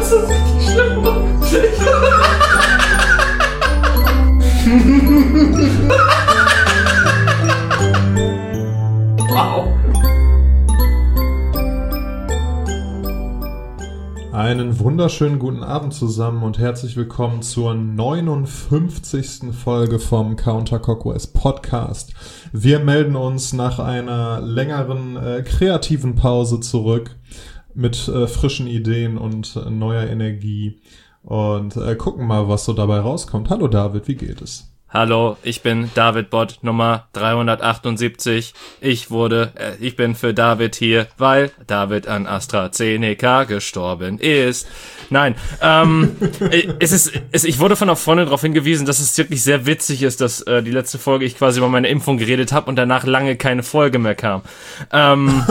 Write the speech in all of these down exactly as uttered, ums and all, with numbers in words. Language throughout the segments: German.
Das ist richtig schlimm. Wow. Einen wunderschönen guten Abend zusammen und herzlich willkommen zur neunundfünfzigsten Folge vom Counterclockwise Podcast. Wir melden uns nach einer längeren äh, kreativen Pause zurück mit äh, frischen Ideen und äh, neuer Energie und äh, gucken mal, was so dabei rauskommt. Hallo David, wie geht es? Hallo, ich bin David Bott Nummer dreihundertachtundsiebzig. Ich wurde, äh, ich bin für David hier, weil David an AstraZeneca gestorben ist. Nein, ähm, es ist, es, ich wurde von einer Freundin darauf hingewiesen, dass es wirklich sehr witzig ist, dass äh, die letzte Folge ich quasi über meine Impfung geredet habe und danach lange keine Folge mehr kam. Ähm,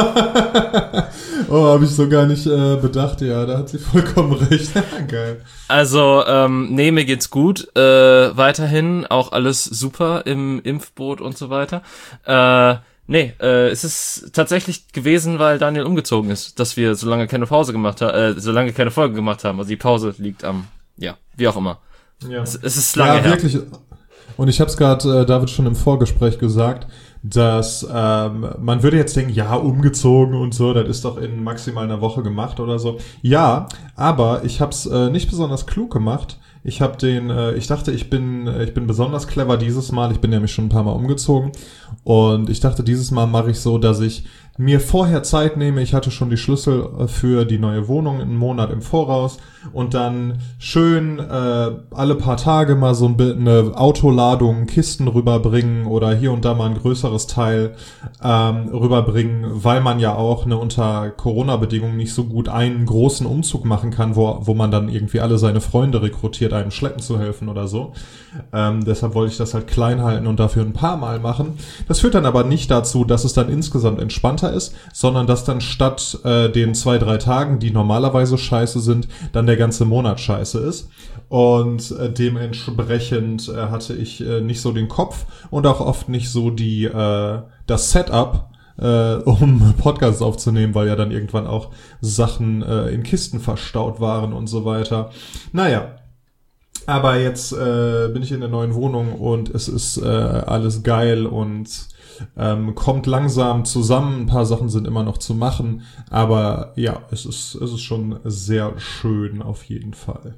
oh, habe ich so gar nicht äh, bedacht, ja, da hat sie vollkommen recht. Geil. Also, ähm, nee, mir geht's gut, äh, weiterhin, auch alles super im Impfboot und so weiter. Äh, nee, äh, es ist tatsächlich gewesen, weil Daniel umgezogen ist, dass wir so lange keine Pause gemacht haben, äh, so lange keine Folge gemacht haben. Also die Pause liegt am, ja, wie auch immer. Ja. Es, es ist lange ja, her. Wirklich. Und ich habe es gerade äh, David schon im Vorgespräch gesagt, dass ähm, man würde jetzt denken, ja, umgezogen und so, das ist doch in maximal einer Woche gemacht oder so. Ja, aber ich habe es äh, nicht besonders klug gemacht. Ich habe den, äh, ich dachte, ich bin, ich bin besonders clever dieses Mal. Ich bin nämlich schon ein paar Mal umgezogen und ich dachte, dieses Mal mache ich so, dass ich mir vorher Zeit nehme. Ich hatte schon die Schlüssel für die neue Wohnung einen Monat im Voraus und dann schön äh, alle paar Tage mal so eine Autoladung Kisten rüberbringen oder hier und da mal ein größeres Teil ähm, rüberbringen, weil man ja auch ne, unter Corona-Bedingungen nicht so gut einen großen Umzug machen kann, wo wo man dann irgendwie alle seine Freunde rekrutiert, einem schleppen zu helfen oder so. Ähm, deshalb wollte ich das halt klein halten und dafür ein paar Mal machen. Das führt dann aber nicht dazu, dass es dann insgesamt entspannter ist, sondern dass dann statt äh, den zwei, drei Tagen, die normalerweise scheiße sind, dann der ganze Monat scheiße ist. Und äh, dementsprechend äh, hatte ich äh, nicht so den Kopf und auch oft nicht so die äh, das Setup, äh, um Podcasts aufzunehmen, weil ja dann irgendwann auch Sachen äh, in Kisten verstaut waren und so weiter. Naja. Aber jetzt äh, bin ich in der neuen Wohnung und es ist äh, alles geil und ähm, kommt langsam zusammen. Ein paar Sachen sind immer noch zu machen, aber ja, es ist es ist schon sehr schön auf jeden Fall.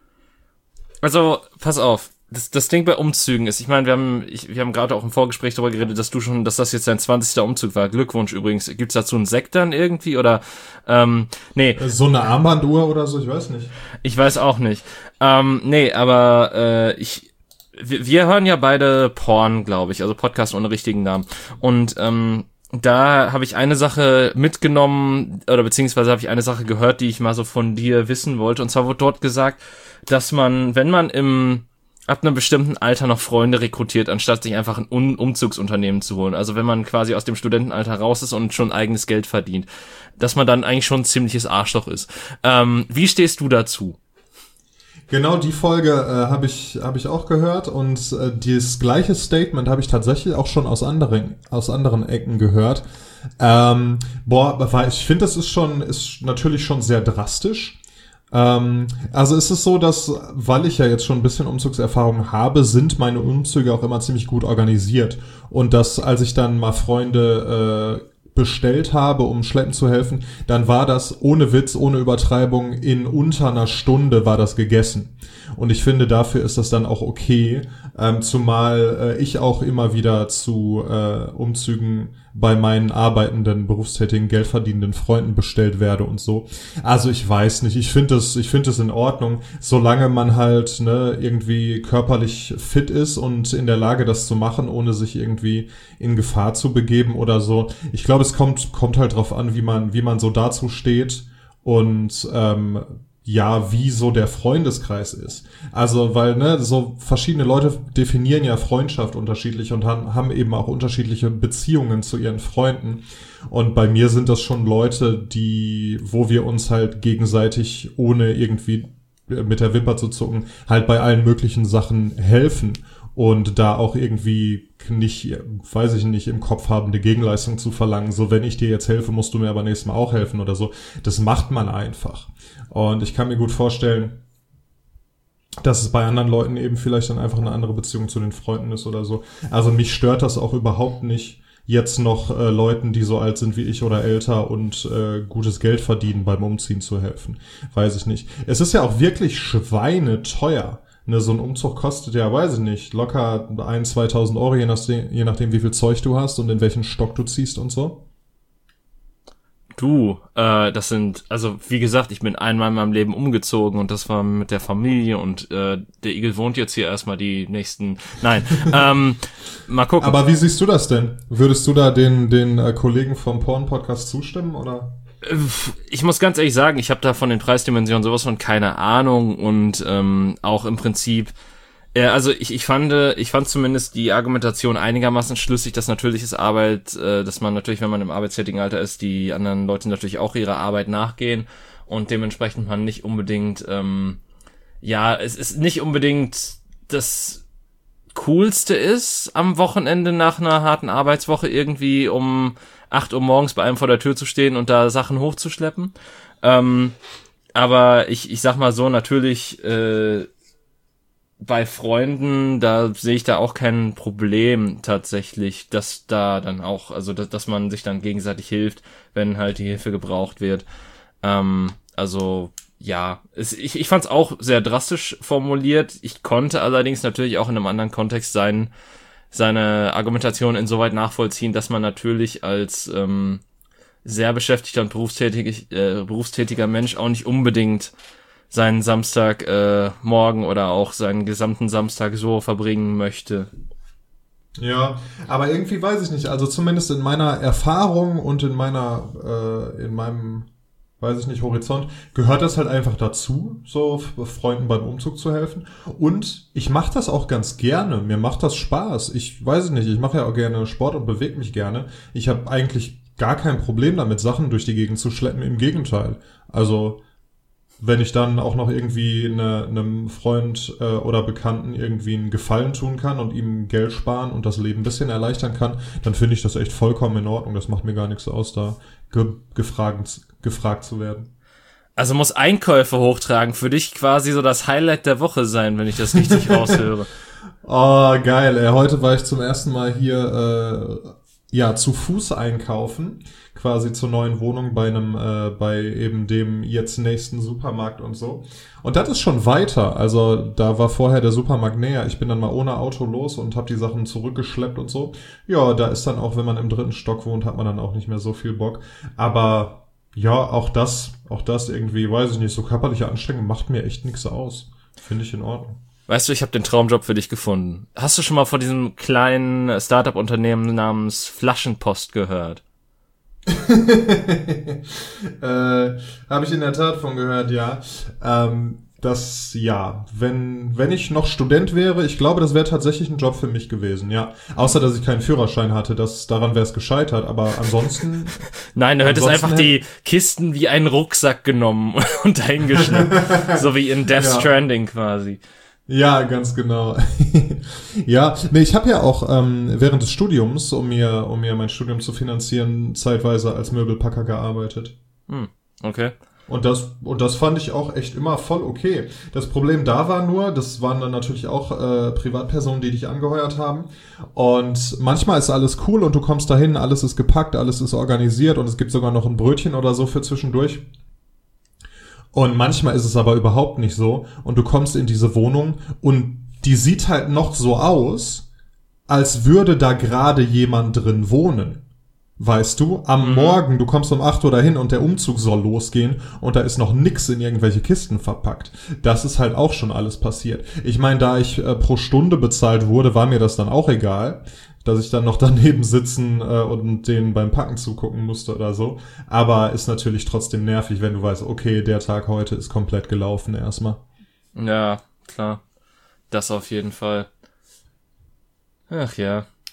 Also, pass auf. Das, das Ding bei Umzügen ist, ich meine, wir haben ich, wir haben gerade auch im Vorgespräch darüber geredet, dass du schon, dass das jetzt dein zwanzigster Umzug war. Glückwunsch übrigens. Gibt's dazu einen Sekt dann irgendwie oder ähm, nee. So eine Armbanduhr oder so, ich weiß nicht. Ich weiß auch nicht. Ähm, nee, aber äh, ich wir, wir hören ja beide Porn, glaube ich, also Podcast ohne richtigen Namen. Und ähm, da habe ich eine Sache mitgenommen oder beziehungsweise habe ich eine Sache gehört, die ich mal so von dir wissen wollte. Und zwar wurde dort gesagt, dass man, wenn man im ab einem bestimmten Alter noch Freunde rekrutiert, anstatt sich einfach ein Un- Umzugsunternehmen zu holen. Also wenn man quasi aus dem Studentenalter raus ist und schon eigenes Geld verdient, dass man dann eigentlich schon ein ziemliches Arschloch ist. Ähm, wie stehst du dazu? Genau, die Folge äh, habe ich habe ich auch gehört und äh, dieses gleiche Statement habe ich tatsächlich auch schon aus anderen aus anderen Ecken gehört. Ähm, boah, weil ich finde, das ist schon ist natürlich schon sehr drastisch. Ähm, also es ist so, dass, weil ich ja jetzt schon ein bisschen Umzugserfahrung habe, sind meine Umzüge auch immer ziemlich gut organisiert. Und dass, als ich dann mal Freunde äh, bestellt habe, um schleppen zu helfen, dann war das ohne Witz, ohne Übertreibung, in unter einer Stunde war das gegessen. Und ich finde, dafür ist das dann auch okay, ähm, zumal äh, ich auch immer wieder zu äh, Umzügen bei meinen arbeitenden, berufstätigen, geldverdienenden Freunden bestellt werde und so. Also ich weiß nicht, ich finde das, ich finde das in Ordnung, solange man halt ne irgendwie körperlich fit ist und in der Lage, das zu machen, ohne sich irgendwie in Gefahr zu begeben oder so. Ich glaube, es kommt kommt halt drauf an, wie man wie man so dazu steht und ähm, ja, wie so der Freundeskreis ist. Also, weil, ne, so verschiedene Leute definieren ja Freundschaft unterschiedlich und haben, haben eben auch unterschiedliche Beziehungen zu ihren Freunden. Und bei mir sind das schon Leute, die, wo wir uns halt gegenseitig, ohne irgendwie mit der Wimper zu zucken, halt bei allen möglichen Sachen helfen. und da auch irgendwie nicht, weiß ich nicht, im Kopf haben, eine Gegenleistung zu verlangen. So, wenn ich dir jetzt helfe, musst du mir aber nächstes Mal auch helfen oder so. Das macht man einfach. Und ich kann mir gut vorstellen, dass es bei anderen Leuten eben vielleicht dann einfach eine andere Beziehung zu den Freunden ist oder so. Also mich stört das auch überhaupt nicht, jetzt noch äh, Leuten, die so alt sind wie ich oder älter und äh, gutes Geld verdienen, beim Umziehen zu helfen. Weiß ich nicht. Es ist ja auch wirklich schweineteuer. Ne, so ein Umzug kostet ja, weiß ich nicht, locker ein, zweitausend Euro, je nachdem, je nachdem, wie viel Zeug du hast und in welchen Stock du ziehst und so. Du, äh, das sind, also wie gesagt, ich bin einmal in meinem Leben umgezogen und das war mit der Familie und äh, der Igel wohnt jetzt hier erstmal die nächsten, nein, ähm, mal gucken. Aber wie siehst du das denn? Würdest du da den den äh, Kollegen vom Porn-Podcast zustimmen, oder? Ich muss ganz ehrlich sagen, ich habe da von den Preisdimensionen sowas von keine Ahnung und ähm, auch im Prinzip, äh, also ich ich fand ich fand zumindest die Argumentation einigermaßen schlüssig, dass natürlich ist Arbeit, äh, dass man natürlich, wenn man im arbeitstätigen Alter ist, die anderen Leute natürlich auch ihrer Arbeit nachgehen und dementsprechend man nicht unbedingt, ähm, ja, es ist nicht unbedingt das Coolste ist, am Wochenende nach einer harten Arbeitswoche irgendwie um acht Uhr morgens bei einem vor der Tür zu stehen und da Sachen hochzuschleppen. Ähm, aber ich ich sag mal so, natürlich äh, bei Freunden, da sehe ich da auch kein Problem tatsächlich, dass da dann auch, also dass, dass man sich dann gegenseitig hilft, wenn halt die Hilfe gebraucht wird. Ähm, also ja, es, ich, ich fand es auch sehr drastisch formuliert. Ich konnte allerdings natürlich auch in einem anderen Kontext sein, seine Argumentation insoweit nachvollziehen, dass man natürlich als ähm, sehr beschäftigter und berufstätig, äh, berufstätiger Mensch auch nicht unbedingt seinen Samstag äh, morgen oder auch seinen gesamten Samstag so verbringen möchte. Ja, aber irgendwie weiß ich nicht, also zumindest in meiner Erfahrung und in meiner, äh, in meinem, weiß ich nicht, Horizont, gehört das halt einfach dazu, so Freunden beim Umzug zu helfen. Und ich mache das auch ganz gerne, mir macht das Spaß. Ich weiß es nicht, ich mache ja auch gerne Sport und bewege mich gerne. Ich habe eigentlich gar kein Problem damit, Sachen durch die Gegend zu schleppen, im Gegenteil. Also wenn ich dann auch noch irgendwie eine, einem Freund äh, oder Bekannten irgendwie einen Gefallen tun kann und ihm Geld sparen und das Leben ein bisschen erleichtern kann, dann finde ich das echt vollkommen in Ordnung. Das macht mir gar nichts aus, da ge- gefragt, gefragt zu werden. Also muss Einkäufe hochtragen für dich quasi so das Highlight der Woche sein, wenn ich das richtig raushöre. Oh, geil, ey. Heute war ich zum ersten Mal hier äh, ja zu Fuß einkaufen, quasi zur neuen Wohnung bei einem äh, bei eben dem jetzt nächsten Supermarkt und so. Und das ist schon weiter. Also da war vorher der Supermarkt näher. Ich bin dann mal ohne Auto los und habe die Sachen zurückgeschleppt und so. Ja, da ist dann auch, wenn man im dritten Stock wohnt, hat man dann auch nicht mehr so viel Bock. Aber ja, auch das, auch das irgendwie, weiß ich nicht, so körperliche Anstrengung macht mir echt nichts aus. Finde ich in Ordnung. Weißt du, ich habe den Traumjob für dich gefunden. Hast du schon mal von diesem kleinen Startup-Unternehmen namens Flaschenpost gehört? äh, habe ich in der Tat von gehört, ja. Ähm, das, ja, wenn wenn ich noch Student wäre, ich glaube, das wäre tatsächlich ein Job für mich gewesen, ja. Außer, dass ich keinen Führerschein hatte, das daran wäre es gescheitert, aber ansonsten... Nein, du hättest einfach die Kisten wie einen Rucksack genommen und dahingeschnappt, so wie in Death Ja. Stranding quasi. Ja, ganz genau. Ja, nee, ich habe ja auch ähm, während des Studiums, um mir um mir mein Studium zu finanzieren, zeitweise als Möbelpacker gearbeitet. Hm, okay. Und das und das fand ich auch echt immer voll okay. Das Problem da war nur, das waren dann natürlich auch äh, Privatpersonen, die dich angeheuert haben. Und manchmal ist alles cool und du kommst dahin, alles ist gepackt, alles ist organisiert und es gibt sogar noch ein Brötchen oder so für zwischendurch. Und manchmal ist es aber überhaupt nicht so. Und du kommst in diese Wohnung und die sieht halt noch so aus, als würde da gerade jemand drin wohnen. Weißt du, am mhm. Morgen, du kommst um acht Uhr dahin und der Umzug soll losgehen und da ist noch nix in irgendwelche Kisten verpackt. Das ist halt auch schon alles passiert. Ich meine, da ich äh, pro Stunde bezahlt wurde, war mir das dann auch egal, dass ich dann noch daneben sitzen äh, und denen beim Packen zugucken musste oder so. Aber ist natürlich trotzdem nervig, wenn du weißt, okay, der Tag heute ist komplett gelaufen erstmal. Ja, klar. Das auf jeden Fall. Ach ja.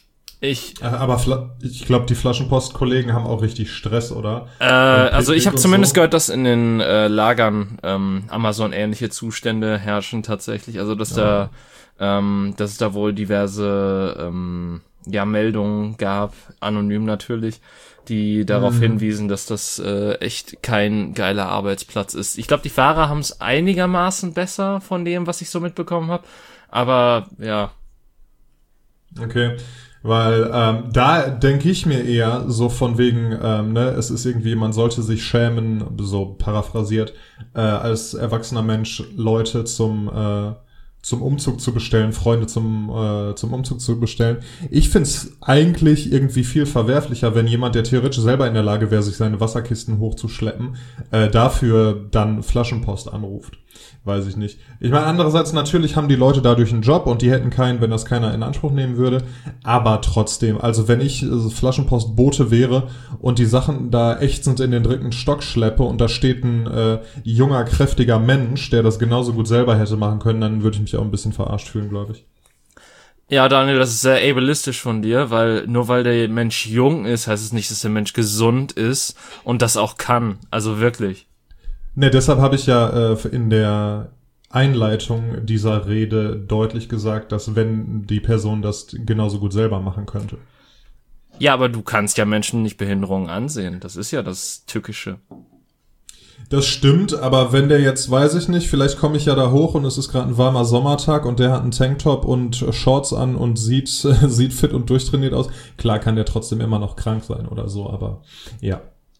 Ich, aber Fla- ich glaube, die Flaschenpost-Kollegen haben auch richtig Stress, oder? Äh, also ich habe zumindest so. gehört, dass in den äh, Lagern ähm, Amazon-ähnliche Zustände herrschen tatsächlich. Also dass Ja. da, ähm, dass es da wohl diverse ähm, ja Meldungen gab, anonym natürlich, die darauf Mhm. hinwiesen, dass das äh, echt kein geiler Arbeitsplatz ist. Ich glaube, die Fahrer haben es einigermaßen besser von dem, was ich so mitbekommen habe. Aber ja. Okay, weil ähm, da denke ich mir eher so von wegen, ähm, ne, es ist irgendwie, man sollte sich schämen, so paraphrasiert, äh, als erwachsener Mensch Leute zum äh, zum Umzug zu bestellen, Freunde zum äh, zum Umzug zu bestellen. Ich find's eigentlich irgendwie viel verwerflicher, wenn jemand, der theoretisch selber in der Lage wäre, sich seine Wasserkisten hochzuschleppen, äh, dafür dann Flaschenpost anruft. Weiß ich nicht. Ich meine, andererseits natürlich haben die Leute dadurch einen Job und die hätten keinen, wenn das keiner in Anspruch nehmen würde. Aber trotzdem, also wenn ich äh, Flaschenpostbote wäre und die Sachen da echt sind in den dritten Stock schleppe und da steht ein äh, junger, kräftiger Mensch, der das genauso gut selber hätte machen können, dann würde ich mich auch ein bisschen verarscht fühlen, glaube ich. Ja, Daniel, das ist sehr ableistisch von dir, weil nur weil der Mensch jung ist, heißt es nicht, dass der Mensch gesund ist und das auch kann. Also wirklich. Ne, deshalb habe ich ja äh, in der Einleitung dieser Rede deutlich gesagt, dass wenn die Person das genauso gut selber machen könnte. Ja, aber du kannst ja Menschen nicht Behinderungen ansehen. Das ist ja das Tückische. Das stimmt, aber wenn der jetzt, weiß ich nicht, vielleicht komme ich ja da hoch und es ist gerade ein warmer Sommertag und der hat einen Tanktop und Shorts an und sieht sieht fit und durchtrainiert aus. Klar kann der trotzdem immer noch krank sein oder so, aber ja.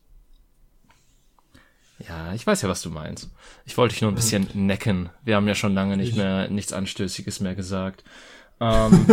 Ja, ich weiß ja, was du meinst. Ich wollte dich nur ein bisschen necken. Wir haben ja schon lange nicht Ich- mehr nichts Anstößiges mehr gesagt. Ähm,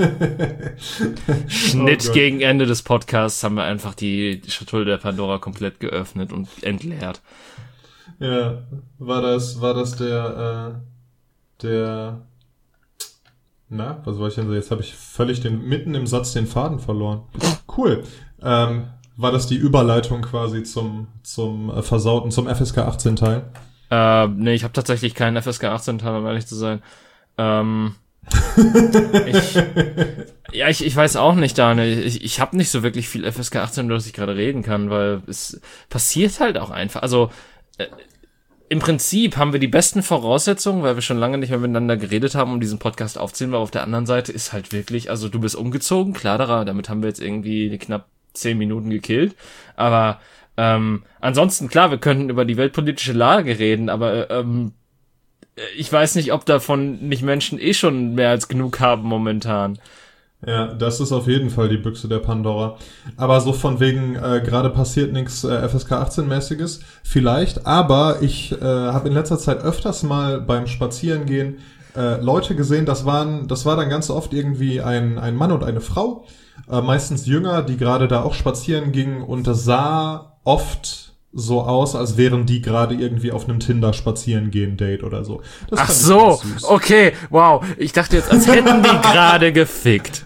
Schnitt Oh Gott. gegen Ende des Podcasts haben wir einfach die Schatulle der Pandora komplett geöffnet und entleert. Ja, war das, war das der, äh, der, na, was war ich denn so? Jetzt habe ich völlig den, mitten im Satz den Faden verloren. Cool. Ähm, war das die Überleitung quasi zum, zum äh, versauten, zum F S K achtzehn Teil? Äh, nee, ich habe tatsächlich keinen F S K achtzehn Teil, um ehrlich zu sein. Ähm, ich, ja, ich, ich weiß auch nicht, Daniel. Ich, ich habe nicht so wirklich viel F S K achtzehn, über das ich gerade reden kann, weil es passiert halt auch einfach. Also äh, im Prinzip haben wir die besten Voraussetzungen, weil wir schon lange nicht mehr miteinander geredet haben, um diesen Podcast aufzunehmen, aber auf der anderen Seite ist halt wirklich, also du bist umgezogen, klar, Dara, damit haben wir jetzt irgendwie knapp zehn Minuten gekillt, aber ähm, ansonsten, klar, wir könnten über die weltpolitische Lage reden, aber ähm, ich weiß nicht, ob davon nicht Menschen eh schon mehr als genug haben momentan. Ja, das ist auf jeden Fall die Büchse der Pandora. Aber so von wegen, äh, gerade passiert nichts äh, F S K achtzehn-mäßiges, vielleicht, aber ich äh, habe in letzter Zeit öfters mal beim Spazierengehen äh, Leute gesehen, das waren, das war dann ganz oft irgendwie ein, ein Mann und eine Frau, äh, meistens jünger, die gerade da auch spazieren gingen und das sah oft so aus, als wären die gerade irgendwie auf einem Tinder-Spazieren-gehen-Date oder so. Das Ach fand ich so, ganz süß. okay, wow. Ich dachte jetzt, als hätten die gerade gefickt.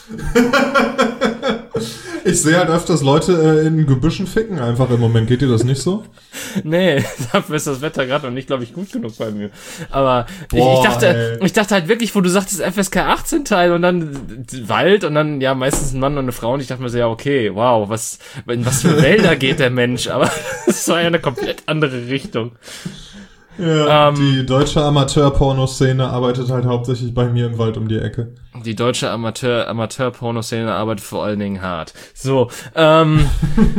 Ich sehe halt öfters Leute äh, in Gebüschen ficken einfach im Moment. Geht dir das nicht so? Nee, dafür ist das Wetter gerade noch nicht, glaube ich, gut genug bei mir. Aber ich, Boah, ich dachte, ey. ich dachte halt wirklich, wo du sagtest F S K achtzehn Teil und dann Wald und dann ja meistens ein Mann und eine Frau und ich dachte mir so, ja okay, wow, was in was für Wälder geht der Mensch? Aber es war ja eine komplett andere Richtung. Ja, Ähm, die deutsche Amateur-Pornoszene arbeitet halt hauptsächlich bei mir im Wald um die Ecke. Die deutsche Amateur Amateur-Pornoszene arbeitet vor allen Dingen hart. So, ähm,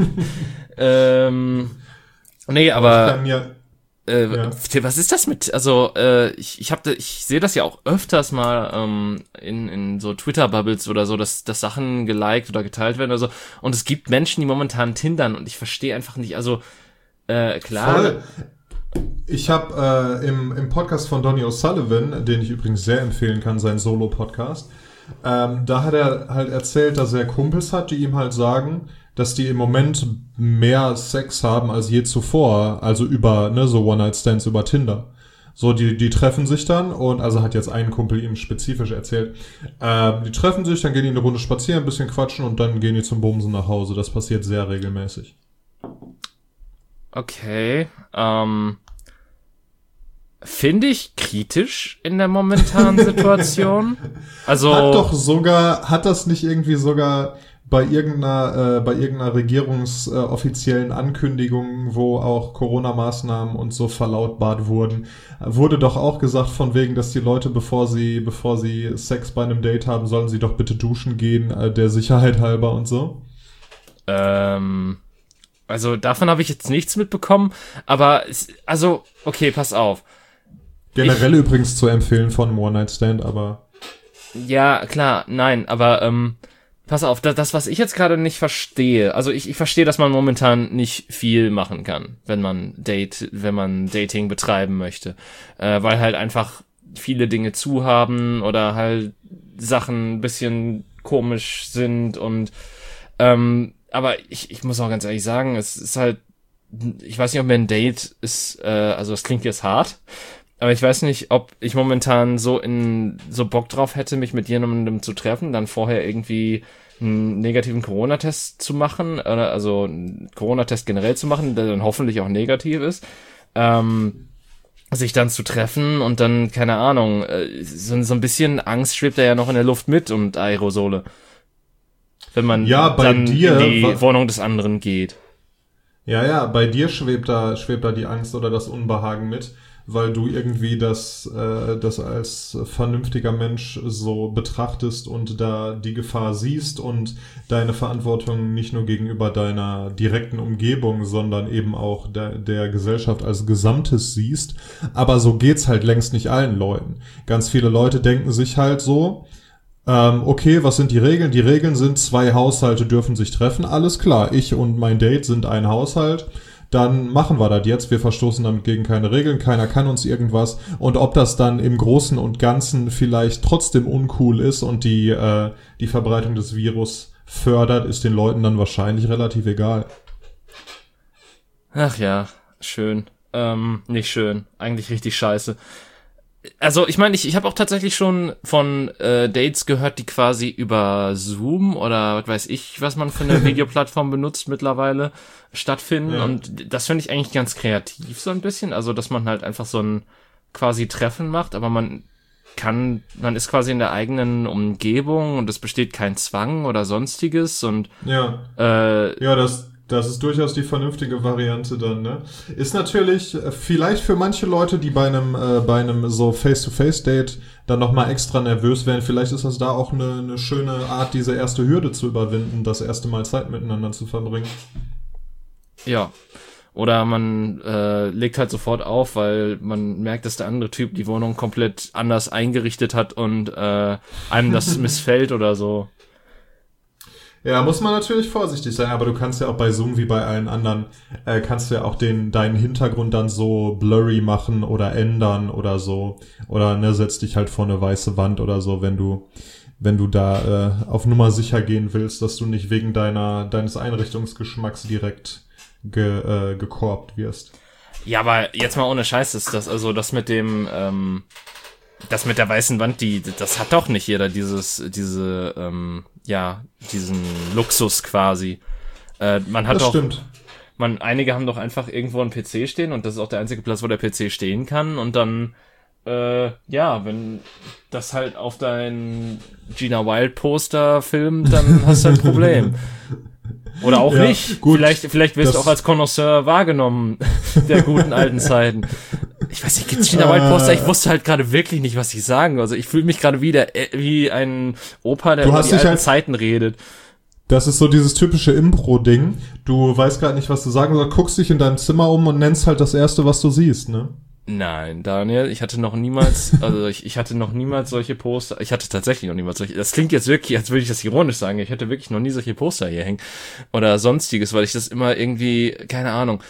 ähm, nee, Ich aber kann ja, äh, ja. was ist das mit? Also äh, ich ich habe ich sehe das ja auch öfters mal ähm, in in so Twitter-Bubbles oder so, dass dass Sachen geliked oder geteilt werden oder so. Und es gibt Menschen, die momentan tindern und ich verstehe einfach nicht. Also äh, klar. Voll. Ich habe äh, im, im Podcast von Donny O'Sullivan, den ich übrigens sehr empfehlen kann, sein Solo-Podcast, ähm, da hat er halt erzählt, dass er Kumpels hat, die ihm halt sagen, dass die im Moment mehr Sex haben als je zuvor, also über, ne, so One-Night-Stands über Tinder. So, die, die treffen sich dann und, also hat jetzt ein Kumpel ihm spezifisch erzählt, ähm, die treffen sich, dann gehen die eine Runde spazieren, ein bisschen quatschen und dann gehen die zum Bumsen nach Hause. Das passiert sehr regelmäßig. Okay, ähm, Finde ich kritisch in der momentanen Situation. Also hat doch sogar, hat das nicht irgendwie sogar bei irgendeiner, äh, bei irgendeiner regierungsoffiziellen äh, Ankündigung, wo auch Corona-Maßnahmen und so verlautbart wurden, wurde doch auch gesagt von wegen, dass die Leute, bevor sie, bevor sie Sex bei einem Date haben, sollen sie doch bitte duschen gehen, äh, der Sicherheit halber und so. Ähm, also davon habe ich jetzt nichts mitbekommen, aber es, also, okay, pass auf. Generell ich, übrigens zu empfehlen von einem One-Night-Stand, aber ja, klar, nein, aber ähm, pass auf, das, das was ich jetzt gerade nicht verstehe, also ich, ich verstehe, dass man momentan nicht viel machen kann, wenn man Date, wenn man Dating betreiben möchte, äh, weil halt einfach viele Dinge zu haben oder halt Sachen ein bisschen komisch sind und ähm, aber ich, ich muss auch ganz ehrlich sagen, es ist halt, ich weiß nicht, ob mir ein Date ist, äh, also es klingt jetzt hart, aber ich weiß nicht, ob ich momentan so in so Bock drauf hätte, mich mit jemandem zu treffen, dann vorher irgendwie einen negativen Corona-Test zu machen, oder also einen Corona-Test generell zu machen, der dann hoffentlich auch negativ ist, ähm, sich dann zu treffen und dann, keine Ahnung, äh, so, so ein bisschen Angst schwebt da ja noch in der Luft mit und Aerosole. Wenn man ja, bei dann dir, in die Wohnung des anderen geht. Ja, ja, bei dir schwebt da, schwebt da die Angst oder das Unbehagen mit, weil du irgendwie das, äh, das als vernünftiger Mensch so betrachtest und da die Gefahr siehst und deine Verantwortung nicht nur gegenüber deiner direkten Umgebung, sondern eben auch der, der Gesellschaft als Gesamtes siehst. Aber so geht's halt längst nicht allen Leuten. Ganz viele Leute denken sich halt so, ähm, okay, was sind die Regeln? Die Regeln sind, zwei Haushalte dürfen sich treffen. Alles klar, ich und mein Date sind ein Haushalt. Dann machen wir das jetzt. Wir verstoßen damit gegen keine Regeln. Keiner kann uns irgendwas. Und ob das dann im Großen und Ganzen vielleicht trotzdem uncool ist und die, äh, die Verbreitung des Virus fördert, ist den Leuten dann wahrscheinlich relativ egal. Ach ja, schön. Ähm, nicht schön. Eigentlich richtig scheiße. Also ich meine, ich, ich habe auch tatsächlich schon von äh, Dates gehört, die quasi über Zoom oder was weiß ich, was man für eine Videoplattform benutzt mittlerweile, stattfinden. Ja. Und das finde ich eigentlich ganz kreativ so ein bisschen. Also dass man halt einfach so ein quasi Treffen macht, aber man kann, man ist quasi in der eigenen Umgebung und es besteht kein Zwang oder sonstiges. Und ja, äh, ja, das Das ist durchaus die vernünftige Variante dann, ne? Ist natürlich äh, vielleicht für manche Leute, die bei einem äh, bei einem so Face-to-Face-Date dann nochmal extra nervös wären, vielleicht ist das da auch eine, eine schöne Art, diese erste Hürde zu überwinden, das erste Mal Zeit miteinander zu verbringen. Ja. Oder man äh, legt halt sofort auf, weil man merkt, dass der andere Typ die Wohnung komplett anders eingerichtet hat und äh, einem das missfällt oder so. Ja, muss man natürlich vorsichtig sein, aber du kannst ja auch bei Zoom wie bei allen anderen, äh, kannst du ja auch den deinen Hintergrund dann so blurry machen oder ändern oder so. Oder ne, setz dich halt vor eine weiße Wand oder so, wenn du wenn du da äh, auf Nummer sicher gehen willst, dass du nicht wegen deiner deines Einrichtungsgeschmacks direkt ge, äh, gekorbt wirst. Ja, aber jetzt mal ohne Scheiß ist das, also das mit dem, ähm, das mit der weißen Wand, die, das hat doch nicht jeder, dieses, diese, ähm, ja, diesen Luxus quasi. Äh, man hat das doch, stimmt. Man, einige haben doch einfach irgendwo einen P C stehen und das ist auch der einzige Platz, wo der P C stehen kann und dann, äh, ja, wenn das halt auf dein Gina Wild Poster filmt, dann hast du ein Problem. Oder auch ja, nicht. Gut, vielleicht, vielleicht wirst du auch als Connoisseur wahrgenommen der guten alten Zeiten. Ich weiß nicht, gibt's Gina Wild Poster? Ich wusste halt gerade wirklich nicht, was ich sagen. Also ich fühle mich gerade wieder wie ein Opa, der über die alten halt, Zeiten redet. Das ist so dieses typische Impro-Ding. Du weißt gerade nicht, was du sagen sollst, guckst dich in deinem Zimmer um und nennst halt das Erste, was du siehst, ne? Nein, Daniel, ich hatte noch niemals, also ich, ich hatte noch niemals solche Poster, ich hatte tatsächlich noch niemals solche, das klingt jetzt wirklich, als würde ich das ironisch sagen, ich hatte wirklich noch nie solche Poster hier hängen oder sonstiges, weil ich das immer irgendwie, keine Ahnung,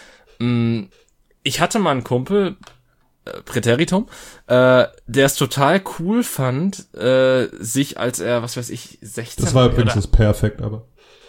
ich hatte mal einen Kumpel, äh, Präteritum, äh, der es total cool fand, äh, sich als er, was weiß ich, sechzehn... Das war übrigens das Perfekt, aber...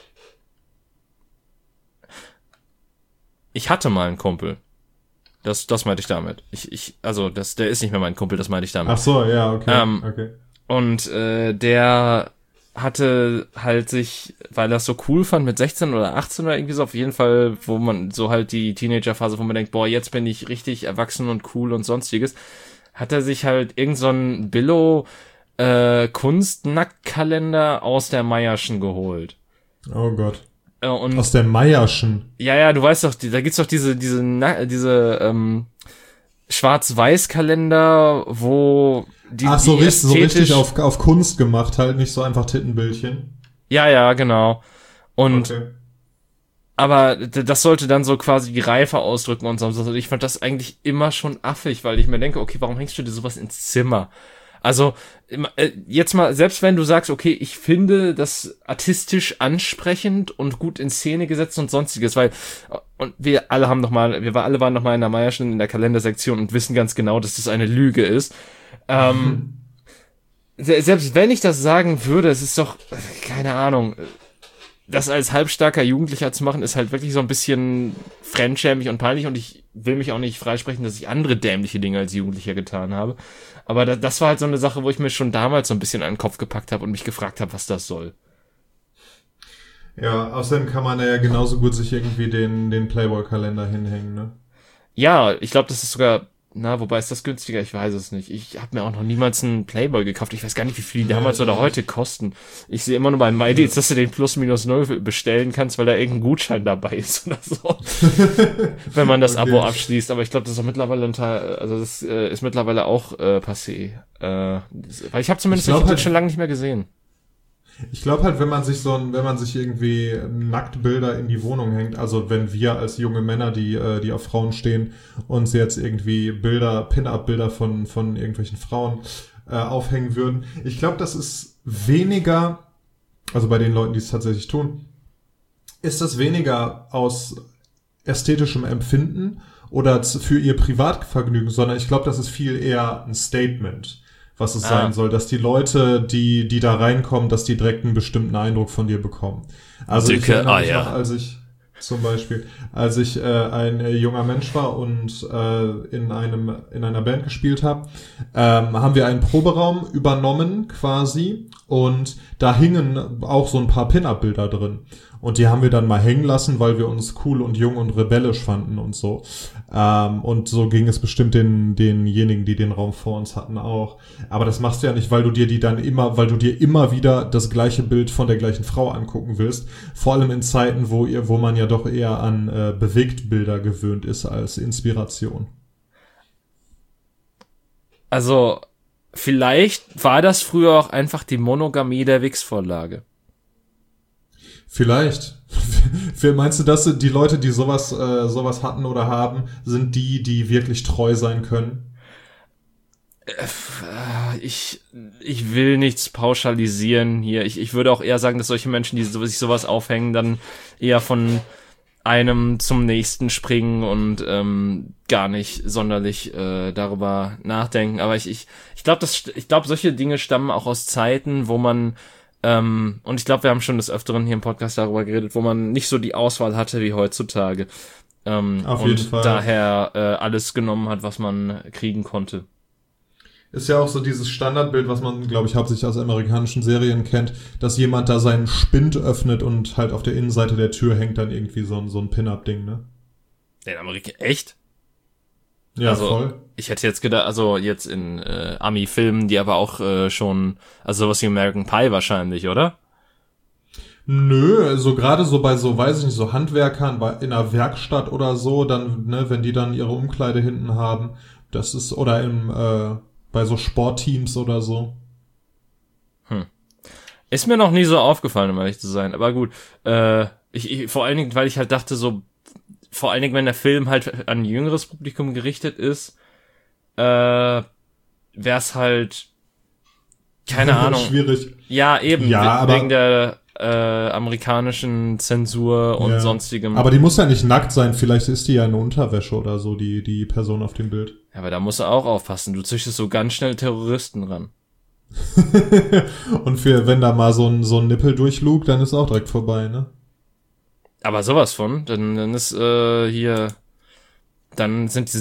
Ich hatte mal einen Kumpel. Das, das meinte ich damit. Ich, ich, also, das, der ist nicht mehr mein Kumpel, das meinte ich damit. Ach so, ja, okay, ähm, okay. Und, äh, der hatte halt sich, weil er es so cool fand mit sechzehn oder achtzehn oder irgendwie so, auf jeden Fall, wo man so halt die Teenagerphase, wo man denkt, boah, jetzt bin ich richtig erwachsen und cool und sonstiges, hat er sich halt irgend so einen Billo äh, Kunstnacktkalender aus der Meierschen geholt. Oh Gott. Äh, und aus der Meierschen. Ja, ja, du weißt doch, die, da gibt's doch diese diese Na- diese ähm, Schwarz-Weiß-Kalender, wo die, Ach, so, die richtig, so ästhetisch- richtig auf, auf Kunst gemacht, halt nicht so einfach Tittenbildchen. Ja, ja, genau. Und Okay. aber d- das sollte dann so quasi die Reife ausdrücken und so. Also ich fand das eigentlich immer schon affig, weil ich mir denke, okay, warum hängst du dir sowas ins Zimmer? Also im- äh, jetzt mal, selbst wenn du sagst, okay, ich finde das artistisch ansprechend und gut in Szene gesetzt und sonstiges, weil äh, und wir alle haben noch mal, wir war, alle waren noch mal in der Meierschen in der Kalendersektion und wissen ganz genau, dass das eine Lüge ist. Ähm, se- selbst wenn ich das sagen würde, es ist doch, äh, keine Ahnung, das als halbstarker Jugendlicher zu machen, ist halt wirklich so ein bisschen fremdschämig und peinlich und ich will mich auch nicht freisprechen, dass ich andere dämliche Dinge als Jugendlicher getan habe. Aber da, das war halt so eine Sache, wo ich mir schon damals so ein bisschen an den Kopf gepackt habe und mich gefragt habe, was das soll. Ja, außerdem kann man ja genauso gut sich irgendwie den, den Playboy-Kalender hinhängen, ne? Ja, ich glaube, das ist sogar, na, wobei ist das günstiger? Ich weiß es nicht. Ich habe mir auch noch niemals einen Playboy gekauft. Ich weiß gar nicht, wie viel die damals Ja, oder ja. heute kosten. Ich sehe immer nur bei MyDeals, dass du den plus minus null bestellen kannst, weil da irgendein Gutschein dabei ist oder so. Wenn man das Okay. Abo abschließt. Aber ich glaube, das ist auch mittlerweile ein Teil, also das äh, ist mittlerweile auch äh, passé. Äh, das, weil ich habe zumindest Ich glaub ich hab halt- das schon lange nicht mehr gesehen. Ich glaube halt, wenn man sich so ein, wenn man sich irgendwie Nacktbilder in die Wohnung hängt, also wenn wir als junge Männer, die, äh, die auf Frauen stehen, uns jetzt irgendwie Bilder, Pin-Up-Bilder von, von irgendwelchen Frauen äh, aufhängen würden, ich glaube, das ist weniger, also bei den Leuten, die es tatsächlich tun, ist das weniger aus ästhetischem Empfinden oder z- für ihr Privatvergnügen, sondern ich glaube, das ist viel eher ein Statement, was es Ah. sein soll, dass die Leute, die die da reinkommen, dass die direkt einen bestimmten Eindruck von dir bekommen. Also ich Dicke erinnere mich Eier. noch, als ich zum Beispiel, als ich äh, ein äh, junger Mensch war und äh, in einem in einer Band gespielt habe, ähm, haben wir einen Proberaum übernommen quasi und da hingen auch so ein paar Pin-Up-Bilder drin. Und die haben wir dann mal hängen lassen, weil wir uns cool und jung und rebellisch fanden und so. Ähm, und so ging es bestimmt den, denjenigen, die den Raum vor uns hatten, auch. Aber das machst du ja nicht, weil du dir die dann immer, weil du dir immer wieder das gleiche Bild von der gleichen Frau angucken willst. Vor allem in Zeiten, wo ihr, wo man ja doch eher an äh, Bewegtbilder gewöhnt ist als Inspiration. Also, vielleicht war das früher auch einfach die Monogamie der Wix-Vorlage. Vielleicht. Wer meinst du, dass die Leute, die sowas, äh, sowas hatten oder haben, sind die, die wirklich treu sein können? Ich, ich will nichts pauschalisieren hier. Ich, ich würde auch eher sagen, dass solche Menschen, die so- sich sowas aufhängen, dann eher von einem zum nächsten springen und ähm, gar nicht sonderlich äh, darüber nachdenken. Aber ich, ich, ich glaube, das, ich glaube, solche Dinge stammen auch aus Zeiten, wo man ähm, und ich glaube, wir haben schon des Öfteren hier im Podcast darüber geredet, wo man nicht so die Auswahl hatte wie heutzutage. Ähm, Auf und jeden Fall. daher äh, alles genommen hat, was man kriegen konnte. Ist ja auch so dieses Standardbild, was man, glaube ich, hauptsächlich aus amerikanischen Serien kennt, dass jemand da seinen Spind öffnet und halt auf der Innenseite der Tür hängt dann irgendwie so ein, so ein Pin-Up-Ding, ne? In Amerika, echt? Ja, Also, voll. Ich hätte jetzt gedacht, also jetzt in äh, Ami-Filmen, die aber auch äh, schon, also sowas wie American Pie wahrscheinlich, oder? Nö, also gerade so bei so, weiß ich nicht, so Handwerkern bei, in einer Werkstatt oder so, dann, ne, wenn die dann ihre Umkleide hinten haben, das ist, oder im, äh, bei so Sportteams oder so. Ist mir noch nie so aufgefallen, um ehrlich zu sein. Aber gut, äh, ich, ich vor allen Dingen, weil ich halt dachte, so, vor allen Dingen, wenn der Film halt an ein jüngeres Publikum gerichtet ist, äh, wär's halt, keine Ahnung. Schwierig. Ja, eben, Ja, we- aber- wegen der äh, amerikanischen Zensur und Ja. sonstigem. Aber die muss ja nicht nackt sein, vielleicht ist die ja in Unterwäsche oder so, die, die Person auf dem Bild. Ja, aber da musst du auch aufpassen. Du züchtest so ganz schnell Terroristen ran. Und für, wenn da mal so ein, so ein Nippel durchlugt, dann ist auch direkt vorbei, ne? Aber sowas von. Dann, dann ist äh, hier, dann sind die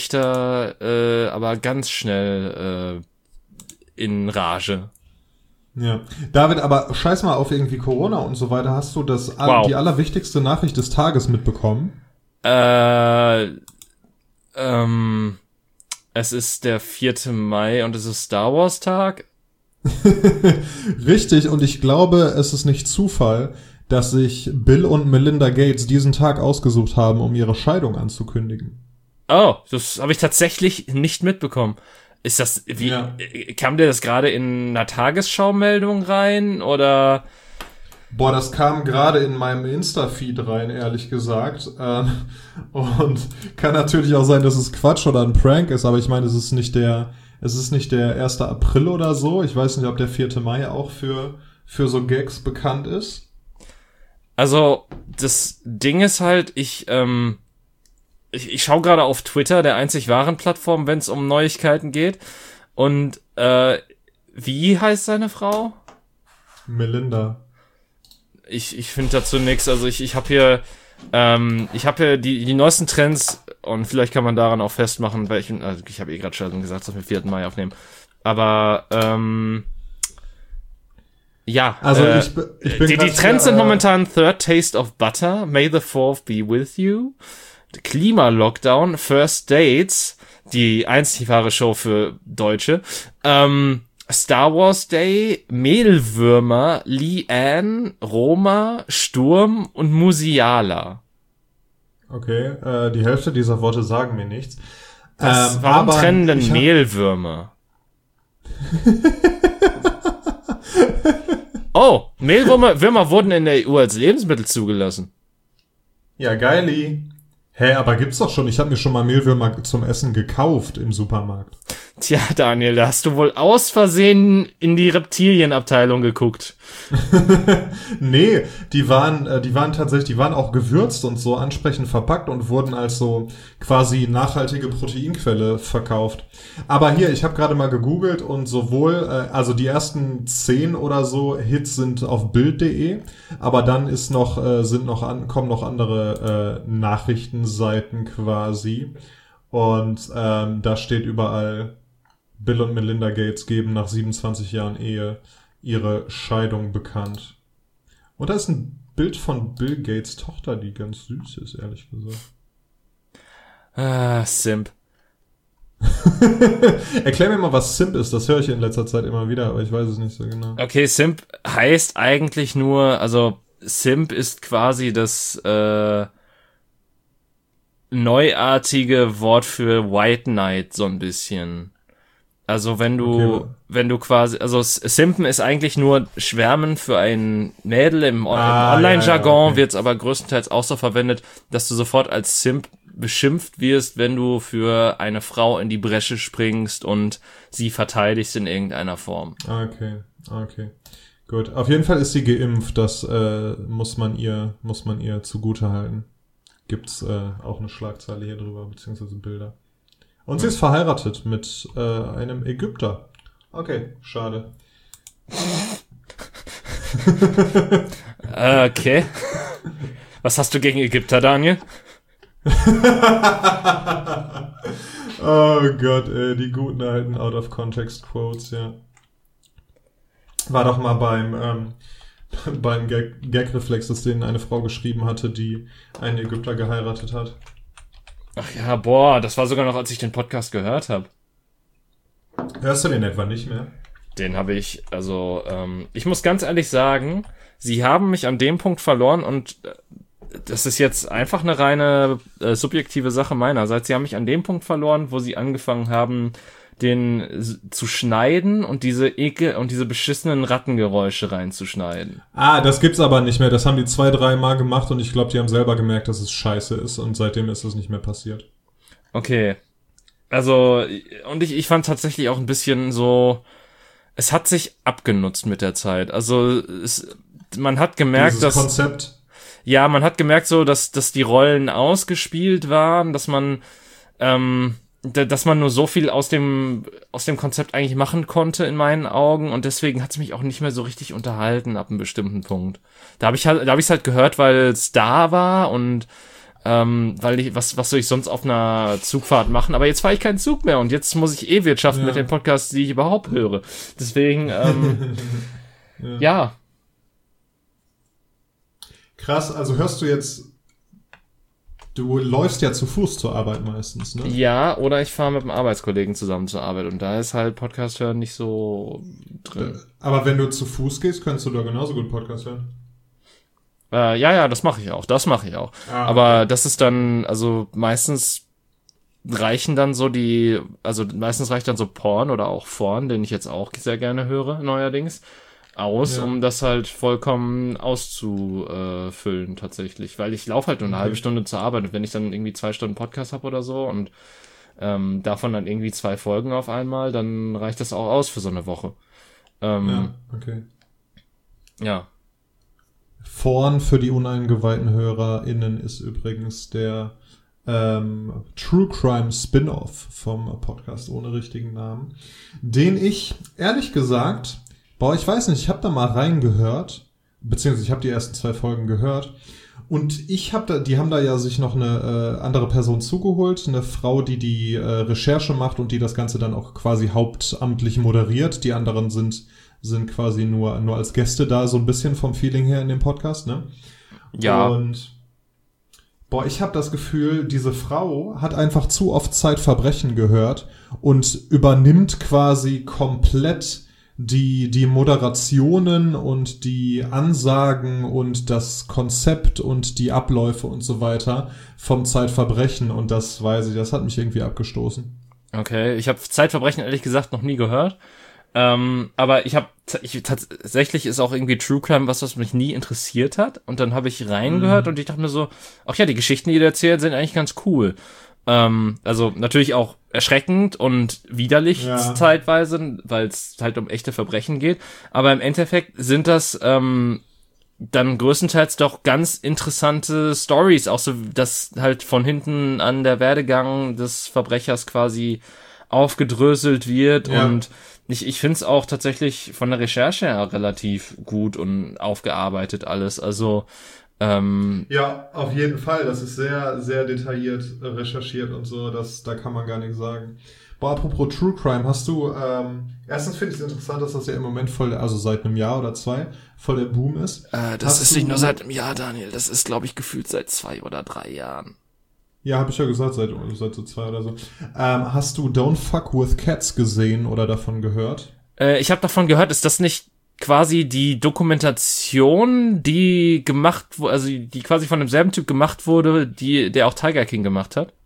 Sittenwächter äh, aber ganz schnell äh, in Rage. Ja. David, aber scheiß mal auf irgendwie Corona und so weiter. Hast du das Wow. die allerwichtigste Nachricht des Tages mitbekommen? Äh, ähm, es ist der vierte Mai und es ist Star Wars Tag. Richtig, und ich glaube, es ist nicht Zufall, dass sich Bill und Melinda Gates diesen Tag ausgesucht haben, um ihre Scheidung anzukündigen. Oh, das habe ich tatsächlich nicht mitbekommen. Ist das, wie, Ja. kam dir das gerade in einer Tagesschau-Meldung rein, oder? Boah, das kam gerade in meinem Insta-Feed rein, ehrlich gesagt. Ähm, und kann natürlich auch sein, dass es Quatsch oder ein Prank ist, aber ich meine, es ist nicht der, es ist nicht der erste April oder so. Ich weiß nicht, ob der vierte Mai auch für, für so Gags bekannt ist. Also, das Ding ist halt, ich, ähm, ich, ich schaue gerade auf Twitter, der einzig wahren Plattform, wenn es um Neuigkeiten geht. Und, äh, wie heißt seine Frau? Melinda. Ich, ich finde dazu nichts. Also ich, ich habe hier, ähm, ich habe hier die, die neuesten Trends und vielleicht kann man daran auch festmachen, welchen, also ich habe eh gerade schon gesagt, dass wir vierten Mai aufnehmen. Aber, ähm, ja, Also äh, ich, b- ich bin die, die grad Trends hier, sind äh, momentan Third Taste of Butter, May the Fourth be with you, Klima-Lockdown, First Dates, die einzig wahre Show für Deutsche, ähm, Star Wars Day, Mehlwürmer, Leanne, Roma, Sturm und Musiala. Okay, äh, die Hälfte dieser Worte sagen mir nichts. Was, Ähm, warum aber trennen denn ich hab- Mehlwürmer? Oh, Mehlwürmer Würmer wurden in der E U als Lebensmittel zugelassen. Ja, geili. Hä, aber gibt's doch schon. Ich habe mir schon mal Mehlwürmer zum Essen gekauft im Supermarkt. Tja, Daniel, da hast du wohl aus Versehen in die Reptilienabteilung geguckt. Nee, die waren, äh, die waren tatsächlich, die waren auch gewürzt und so ansprechend verpackt und wurden als so quasi nachhaltige Proteinquelle verkauft. Aber hier, ich habe gerade mal gegoogelt und sowohl, äh, also die ersten zehn oder so Hits sind auf bild punkt de, aber dann ist noch, äh, sind noch an, kommen noch andere äh, Nachrichtenseiten quasi. Und ähm, da steht überall, Bill und Melinda Gates geben nach siebenundzwanzig Jahren Ehe ihre Scheidung bekannt. Und da ist ein Bild von Bill Gates Tochter, die ganz süß ist, ehrlich gesagt. Ah, Simp. Erklär mir mal, was Simp ist. Das höre ich in letzter Zeit immer wieder, aber ich weiß es nicht so genau. Okay, Simp heißt eigentlich nur, also Simp ist quasi das äh, neuartige Wort für White Knight, so ein bisschen. Also wenn du, Okay. wenn du quasi, also S- Simpen ist eigentlich nur Schwärmen für ein Mädel, im, O- Ah, im Online-Jargon ja, ja, okay. wird es aber größtenteils auch so verwendet, dass du sofort als Simp beschimpft wirst, wenn du für eine Frau in die Bresche springst und sie verteidigst in irgendeiner Form. Okay, okay. Gut. Auf jeden Fall ist sie geimpft. Das äh, muss man ihr, muss man ihr zugute halten. Gibt's äh, auch eine Schlagzeile hier drüber, beziehungsweise Bilder. Und sie ist verheiratet mit äh, einem Ägypter. Okay, schade. Äh, Okay. Was hast du gegen Ägypter, Daniel? Oh Gott, ey, die guten alten Out-of-Context-Quotes, ja. War doch mal beim, ähm, beim Gag- Gag-Reflex, dass denen eine Frau geschrieben hatte, die einen Ägypter geheiratet hat. Ach ja, boah, das war sogar noch, als ich den Podcast gehört habe. Hörst du den etwa nicht mehr? Den habe ich, also, ähm, ich muss ganz ehrlich sagen, sie haben mich an dem Punkt verloren und äh, das ist jetzt einfach eine reine äh, subjektive Sache meinerseits. Sie haben mich an dem Punkt verloren, wo sie angefangen haben, den s- zu schneiden und diese Ekel und diese beschissenen Rattengeräusche reinzuschneiden. Ah, das gibt's aber nicht mehr. Das haben die zwei, drei Mal gemacht und ich glaube, die haben selber gemerkt, dass es scheiße ist und seitdem ist es nicht mehr passiert. Okay. Also, und ich, ich fand tatsächlich auch ein bisschen so, es hat sich abgenutzt mit der Zeit. Also, es, man hat gemerkt, Dieses dass, Konzept. ja, man hat gemerkt so, dass, dass die Rollen ausgespielt waren, dass man, ähm, d- dass man nur so viel aus dem, aus dem Konzept eigentlich machen konnte in meinen Augen und deswegen hat es mich auch nicht mehr so richtig unterhalten ab einem bestimmten Punkt. Da habe ich halt, da habe ich es halt gehört, weil es da war und ähm, weil ich, was, was soll ich sonst auf einer Zugfahrt machen? Aber jetzt fahre ich keinen Zug mehr und jetzt muss ich eh wirtschaften Ja. mit den Podcasts, die ich überhaupt höre. Deswegen, ähm, Ja. ja. Krass, also hörst du jetzt, du läufst ja zu Fuß zur Arbeit meistens, ne? Ja, oder ich fahre mit einem Arbeitskollegen zusammen zur Arbeit und da ist halt Podcast hören nicht so drin. Aber wenn du zu Fuß gehst, kannst du da genauso gut Podcast hören. Äh, ja, ja, das mache ich auch, das mache ich auch. Ah, aber okay. Das ist dann, also meistens reichen dann so die, also meistens reicht dann so Porn oder auch Porn, den ich jetzt auch sehr gerne höre, neuerdings, aus, ja. um das halt vollkommen auszufüllen tatsächlich, weil ich laufe halt nur eine okay. halbe Stunde zur Arbeit und wenn ich dann irgendwie zwei Stunden Podcast habe oder so und ähm, davon dann irgendwie zwei Folgen auf einmal, dann reicht das auch aus für so eine Woche. Ähm, ja, okay. Ja. Vorn für die uneingeweihten HörerInnen ist übrigens der ähm, True Crime Spin-Off vom Podcast ohne richtigen Namen, den ich, ehrlich gesagt, boah, ich weiß nicht, ich habe da mal reingehört, beziehungsweise ich habe die ersten zwei Folgen gehört und ich habe da, die haben da ja sich noch eine äh, andere Person zugeholt, eine Frau, die die äh, Recherche macht und die das Ganze dann auch quasi hauptamtlich moderiert. Die anderen sind sind quasi nur nur als Gäste da, so ein bisschen vom Feeling her in dem Podcast, ne? Ja. Und boah, ich habe das Gefühl, diese Frau hat einfach zu oft Zeitverbrechen gehört und übernimmt quasi komplett die die Moderationen und die Ansagen und das Konzept und die Abläufe und so weiter vom Zeitverbrechen und das weiß ich, das hat mich irgendwie abgestoßen. Okay, ich habe Zeitverbrechen ehrlich gesagt noch nie gehört. Ähm, aber ich habe ich, tatsächlich ist auch irgendwie True Crime was, was mich nie interessiert hat. Und dann habe ich reingehört mhm. und ich dachte mir so, ach ja, die Geschichten, die ihr erzählt, sind eigentlich ganz cool. Ähm, also natürlich auch erschreckend und widerlich ja. zeitweise, weil es halt um echte Verbrechen geht. Aber im Endeffekt sind das ähm, dann größtenteils doch ganz interessante Stories. Auch so, dass halt von hinten an der Werdegang des Verbrechers quasi aufgedröselt wird ja. und Ich, ich finde es auch tatsächlich von der Recherche her relativ gut und aufgearbeitet alles. Also ähm, ja, auf jeden Fall. Das ist sehr, sehr detailliert recherchiert und so. Das, da kann man gar nichts sagen. Boah, apropos True Crime, hast du ähm, erstens finde ich es interessant, dass das ja im Moment voll, also seit einem Jahr oder zwei, voll der Boom ist. Äh, das hast ist nicht nur seit einem Jahr, Daniel. Das ist, glaube ich, gefühlt seit zwei oder drei Jahren. Ja, habe ich ja gesagt, seit, seit so zwei oder so. Ähm, hast du Don't Fuck With Cats gesehen oder davon gehört? Äh, ich habe davon gehört, ist das nicht quasi die Dokumentation, die gemacht wurde, also die quasi von demselben Typ gemacht wurde, die der auch Tiger King gemacht hat?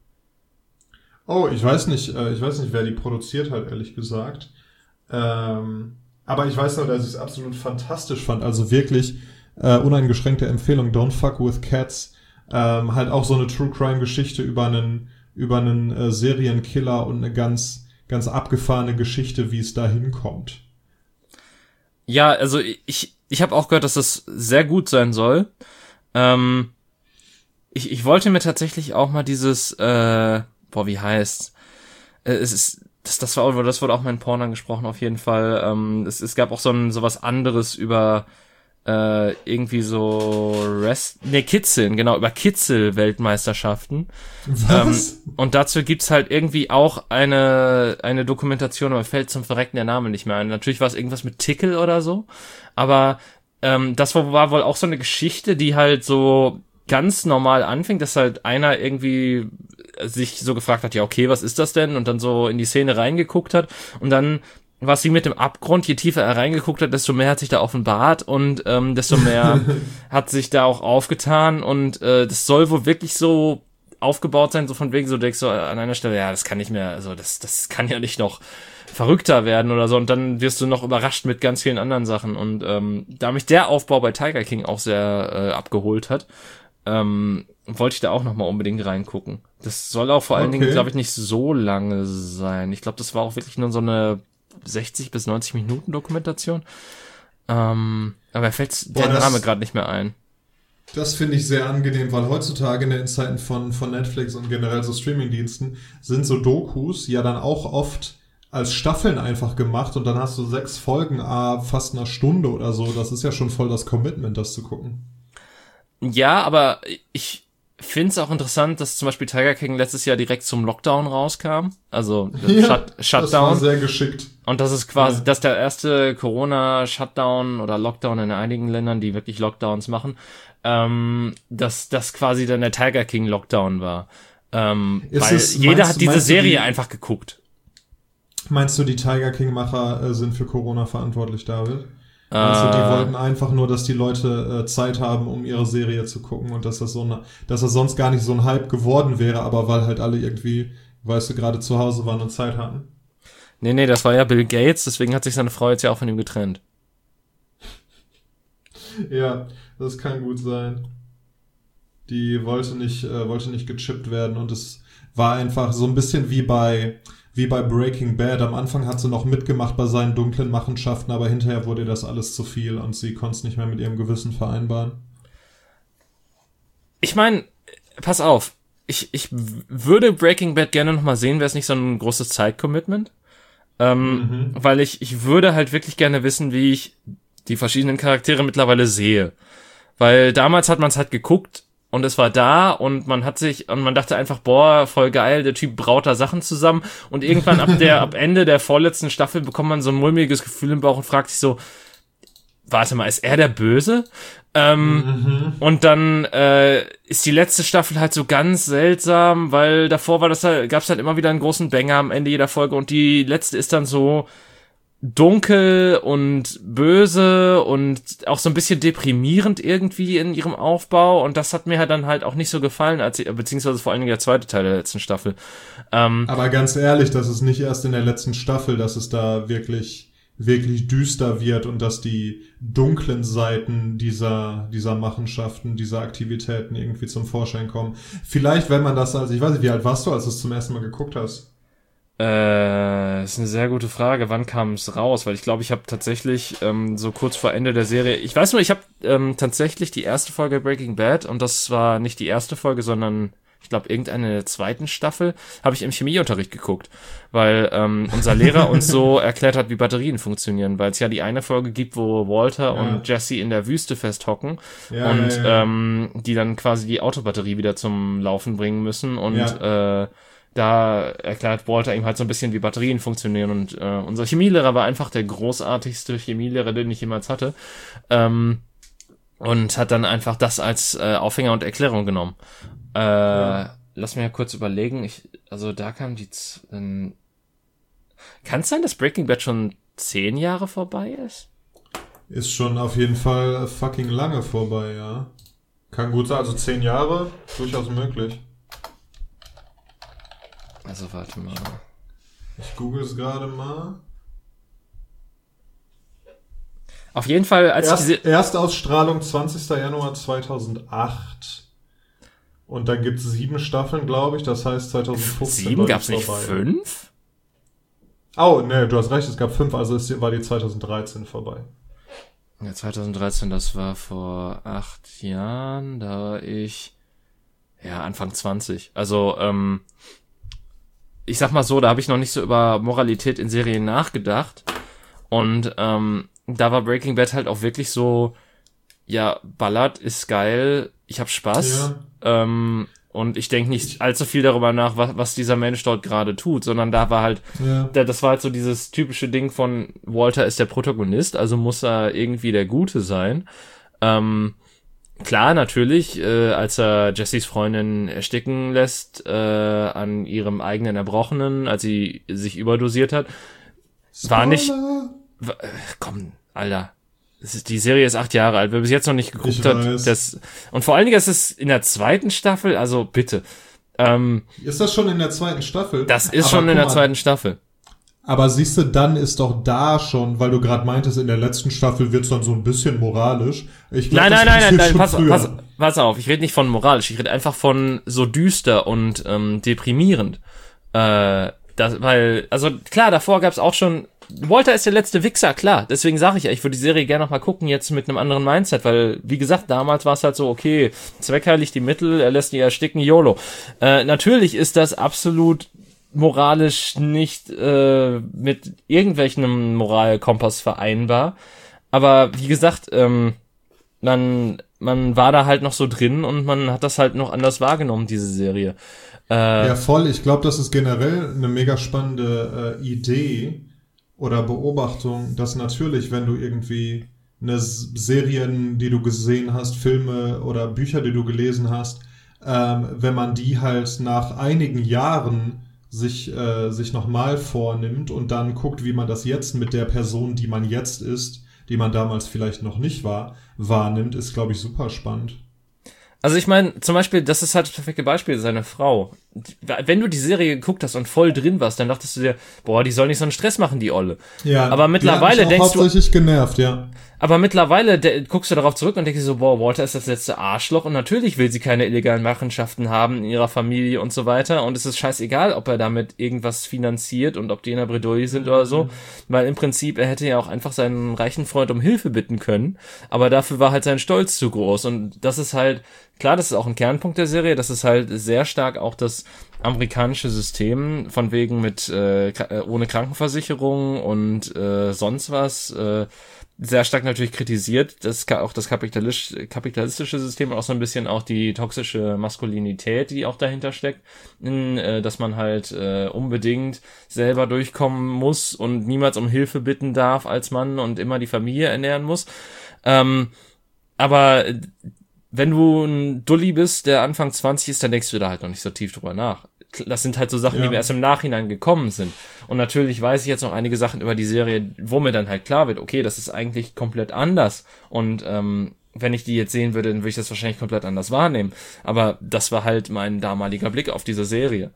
Oh, ich weiß nicht, äh, ich weiß nicht, wer die produziert hat, ehrlich gesagt. Ähm, aber ich weiß nur, dass ich es absolut fantastisch fand. Also wirklich äh, uneingeschränkte Empfehlung, Don't Fuck With Cats. Ähm, halt auch so eine True Crime Geschichte über einen über einen äh, Serienkiller und eine ganz ganz abgefahrene Geschichte, wie es da hinkommt. Ja, also ich ich habe auch gehört, dass das sehr gut sein soll. Ähm, ich ich wollte mir tatsächlich auch mal dieses äh, boah, wie heißt äh, es ist das das war das wurde auch mal in Porn angesprochen auf jeden Fall. Ähm, es es gab auch so ein sowas anderes über Äh, irgendwie so Rest, ne, Kitzeln, genau, über Kitzel-Weltmeisterschaften. Was? Ähm, und dazu gibt's halt irgendwie auch eine eine Dokumentation, aber fällt zum Verrecken der Name nicht mehr ein. Natürlich war es irgendwas mit Tickel oder so, aber ähm, das war, war wohl auch so eine Geschichte, die halt so ganz normal anfing, dass halt einer irgendwie sich so gefragt hat, ja okay, was ist das denn? Und dann so in die Szene reingeguckt hat und dann was wie mit dem Abgrund, je tiefer er reingeguckt hat, desto mehr hat sich da offenbart und ähm, desto mehr hat sich da auch aufgetan und äh, das soll wohl wirklich so aufgebaut sein, so von wegen, so denkst du an einer Stelle, ja, das kann nicht mehr, also das das kann ja nicht noch verrückter werden oder so und dann wirst du noch überrascht mit ganz vielen anderen Sachen und ähm, da mich der Aufbau bei Tiger King auch sehr äh, abgeholt hat, ähm, wollte ich da auch nochmal unbedingt reingucken. Das soll auch vor allen okay. Dingen, glaube ich, nicht so lange sein. Ich glaube, das war auch wirklich nur so eine sechzig bis neunzig Minuten Dokumentation. Ähm, aber mir fällt der Boah, Name gerade nicht mehr ein. Das finde ich sehr angenehm, weil heutzutage in den Zeiten von, von Netflix und generell so Streamingdiensten sind so Dokus ja dann auch oft als Staffeln einfach gemacht und dann hast du sechs Folgen, ah, fast eine Stunde oder so. Das ist ja schon voll das Commitment, das zu gucken. Ja, aber ich finde es auch interessant, dass zum Beispiel Tiger King letztes Jahr direkt zum Lockdown rauskam. Also ja, Shut, Shutdown. Das war sehr geschickt. Und das ist quasi, Ja. das ist der erste Corona-Shutdown oder Lockdown in einigen Ländern, die wirklich Lockdowns machen, ähm, dass das quasi dann der Tiger King Lockdown war. Ähm, Ist weil es- jeder meinst- hat diese meinst du Serie die- einfach geguckt. Meinst du, die Tiger King-Macher äh, sind für Corona verantwortlich, David? Meinst du, die Äh, wollten einfach nur, dass die Leute äh, Zeit haben, um ihre Serie zu gucken und dass das so eine, dass das sonst gar nicht so ein Hype geworden wäre, aber weil halt alle irgendwie, weißt du, gerade zu Hause waren und Zeit hatten? Nee, nee, das war ja Bill Gates, deswegen hat sich seine Frau jetzt ja auch von ihm getrennt. Ja, das kann gut sein. Die wollte nicht, äh, wollte nicht gechippt werden und es war einfach so ein bisschen wie bei, wie bei Breaking Bad. Am Anfang hat sie noch mitgemacht bei seinen dunklen Machenschaften, aber hinterher wurde das alles zu viel und sie konnte es nicht mehr mit ihrem Gewissen vereinbaren. Ich meine, pass auf, ich, ich w- würde Breaking Bad gerne nochmal sehen, wäre es nicht so ein großes Zeitcommitment. Ähm, Mhm. weil ich, ich würde halt wirklich gerne wissen, wie ich die verschiedenen Charaktere mittlerweile sehe. Weil damals hat man es halt geguckt und es war da und man hat sich, und man dachte einfach, boah, voll geil, der Typ braut da Sachen zusammen und irgendwann ab der, ab Ende der vorletzten Staffel bekommt man so ein mulmiges Gefühl im Bauch und fragt sich so, warte mal, ist er der Böse? Ähm, Mhm. und dann äh, ist die letzte Staffel halt so ganz seltsam, weil davor war das halt, gab's halt immer wieder einen großen Banger am Ende jeder Folge und die letzte ist dann so dunkel und böse und auch so ein bisschen deprimierend irgendwie in ihrem Aufbau und das hat mir halt dann halt auch nicht so gefallen, als ich, beziehungsweise vor allen Dingen der zweite Teil der letzten Staffel. Ähm, Aber ganz ehrlich, das ist nicht erst in der letzten Staffel, dass es da wirklich, wirklich düster wird und dass die dunklen Seiten dieser, dieser Machenschaften, dieser Aktivitäten irgendwie zum Vorschein kommen. Vielleicht, wenn man das als, ich weiß nicht, wie alt warst du, als du es zum ersten Mal geguckt hast? Äh, ist eine sehr gute Frage. Wann kam es raus? Weil ich glaube, ich habe tatsächlich ähm, so kurz vor Ende der Serie. Ich weiß nur, ich habe ähm, tatsächlich die erste Folge Breaking Bad und das war nicht die erste Folge, sondern ich glaube irgendeine der zweiten Staffel habe ich im Chemieunterricht geguckt, weil ähm, unser Lehrer uns so erklärt hat, wie Batterien funktionieren, weil es ja die eine Folge gibt, wo Walter Ja. und Jesse in der Wüste festhocken Ja, und ja, ja. Ähm, die dann quasi die Autobatterie wieder zum Laufen bringen müssen und Ja. äh, da erklärt Walter ihm halt so ein bisschen, wie Batterien funktionieren und äh, unser Chemielehrer war einfach der großartigste Chemielehrer, den ich jemals hatte, ähm, und hat dann einfach das als äh, Aufhänger und Erklärung genommen. Äh, Ja. Lass mich ja kurz überlegen, ich, also da kam die, Z- ähm, kann es sein, dass Breaking Bad schon zehn Jahre vorbei ist? Ist schon auf jeden Fall fucking lange vorbei, ja. Kann gut sein, also zehn Jahre, durchaus möglich. Also warte mal. Ich google es gerade mal. Auf jeden Fall, als Erst, ich diese, Erstausstrahlung zwanzigster Januar zweitausendacht. Und dann gibt's sieben Staffeln, glaube ich. Das heißt zweitausendfünfzehn sieben, war die gab's nicht vorbei. fünf? Oh, ne, du hast recht, es gab fünf, also es war die zweitausenddreizehn vorbei. Ja, zweitausenddreizehn, das war vor acht Jahren, da war ich, ja, Anfang zwanzig. Also, ähm, ich sag mal so, da habe ich noch nicht so über Moralität in Serien nachgedacht. Und ähm, da war Breaking Bad halt auch wirklich so, ja, ballert, ist geil, ich hab Spaß. Ähm, und ich denke nicht allzu viel darüber nach, was, was dieser Mensch dort gerade tut, sondern da war halt, Ja. da, das war halt so dieses typische Ding von Walter ist der Protagonist, also muss er irgendwie der Gute sein. Ähm, klar, natürlich, äh, als er Jessys Freundin ersticken lässt äh, an ihrem eigenen Erbrochenen, als sie sich überdosiert hat, war nicht... Spoiler! w- äh, Komm, Alter. Das ist, die Serie ist acht Jahre alt. Wer bis jetzt noch nicht geguckt Ich hat, weiß. das... Und vor allen Dingen ist es in der zweiten Staffel, also bitte. Ähm, Ist das schon in der zweiten Staffel? das ist Aber schon in guck der mal, zweiten Staffel. Aber siehst du, dann ist doch da schon, weil du gerade meintest, in der letzten Staffel wird's dann so ein bisschen moralisch. Ich glaub, Nein, das nein, nein, nein, passiert nein, schon pass, früher. pass, pass auf, ich rede nicht von moralisch, ich rede einfach von so düster und ähm, deprimierend. Äh, das, weil, also klar, davor gab's auch schon, Walter ist der letzte Wichser, klar, deswegen sage ich ja, ich würde die Serie gerne noch mal gucken, jetzt mit einem anderen Mindset, weil, wie gesagt, damals war es halt so, okay, zweckheilig die Mittel, er lässt die ersticken, YOLO. Äh, natürlich ist das absolut moralisch nicht äh, mit irgendwelchen Moralkompass vereinbar, aber wie gesagt, ähm, man, man war da halt noch so drin und man hat das halt noch anders wahrgenommen, diese Serie. Äh, Ja, voll. Ich glaube, das ist generell eine mega spannende äh, Idee. oder Beobachtung, dass natürlich, wenn du irgendwie eine Serien, die du gesehen hast, Filme oder Bücher, die du gelesen hast, ähm, wenn man die halt nach einigen Jahren sich äh, sich nochmal vornimmt und dann guckt, wie man das jetzt mit der Person, die man jetzt ist, die man damals vielleicht noch nicht war, wahrnimmt, ist, glaube ich, super spannend. Also ich meine, zum Beispiel, das ist halt das perfekte Beispiel, seine Frau. Wenn du die Serie geguckt hast und voll drin warst, dann dachtest du dir, boah, die soll nicht so einen Stress machen, die Olle. Ja, aber mittlerweile die hat mich auch denkst du, hauptsächlich genervt, ja. aber mittlerweile de- guckst du darauf zurück und denkst dir so, boah, Walter ist das letzte Arschloch und natürlich will sie keine illegalen Machenschaften haben in ihrer Familie und so weiter und es ist scheißegal, ob er damit irgendwas finanziert und ob die in der Bredouille sind oder so, weil im Prinzip, er hätte ja auch einfach seinen reichen Freund um Hilfe bitten können, aber dafür war halt sein Stolz zu groß und das ist halt, klar, das ist auch ein Kernpunkt der Serie, das ist halt sehr stark auch das amerikanische System, von wegen mit äh, ohne Krankenversicherung und äh, sonst was, äh, sehr stark natürlich kritisiert, das auch das kapitalisch, kapitalistische System, auch so ein bisschen auch die toxische Maskulinität, die auch dahinter steckt, in, äh, dass man halt äh, unbedingt selber durchkommen muss und niemals um Hilfe bitten darf als Mann und immer die Familie ernähren muss. Ähm, aber wenn du ein Dulli bist, der Anfang zwanzig ist, dann denkst du da halt noch nicht so tief drüber nach. Das sind halt so Sachen, ja, die mir erst im Nachhinein gekommen sind. Und natürlich weiß ich jetzt noch einige Sachen über die Serie, wo mir dann halt klar wird, okay, das ist eigentlich komplett anders. Und ähm, wenn ich die jetzt sehen würde, dann würde ich das wahrscheinlich komplett anders wahrnehmen. Aber das war halt mein damaliger Blick auf diese Serie.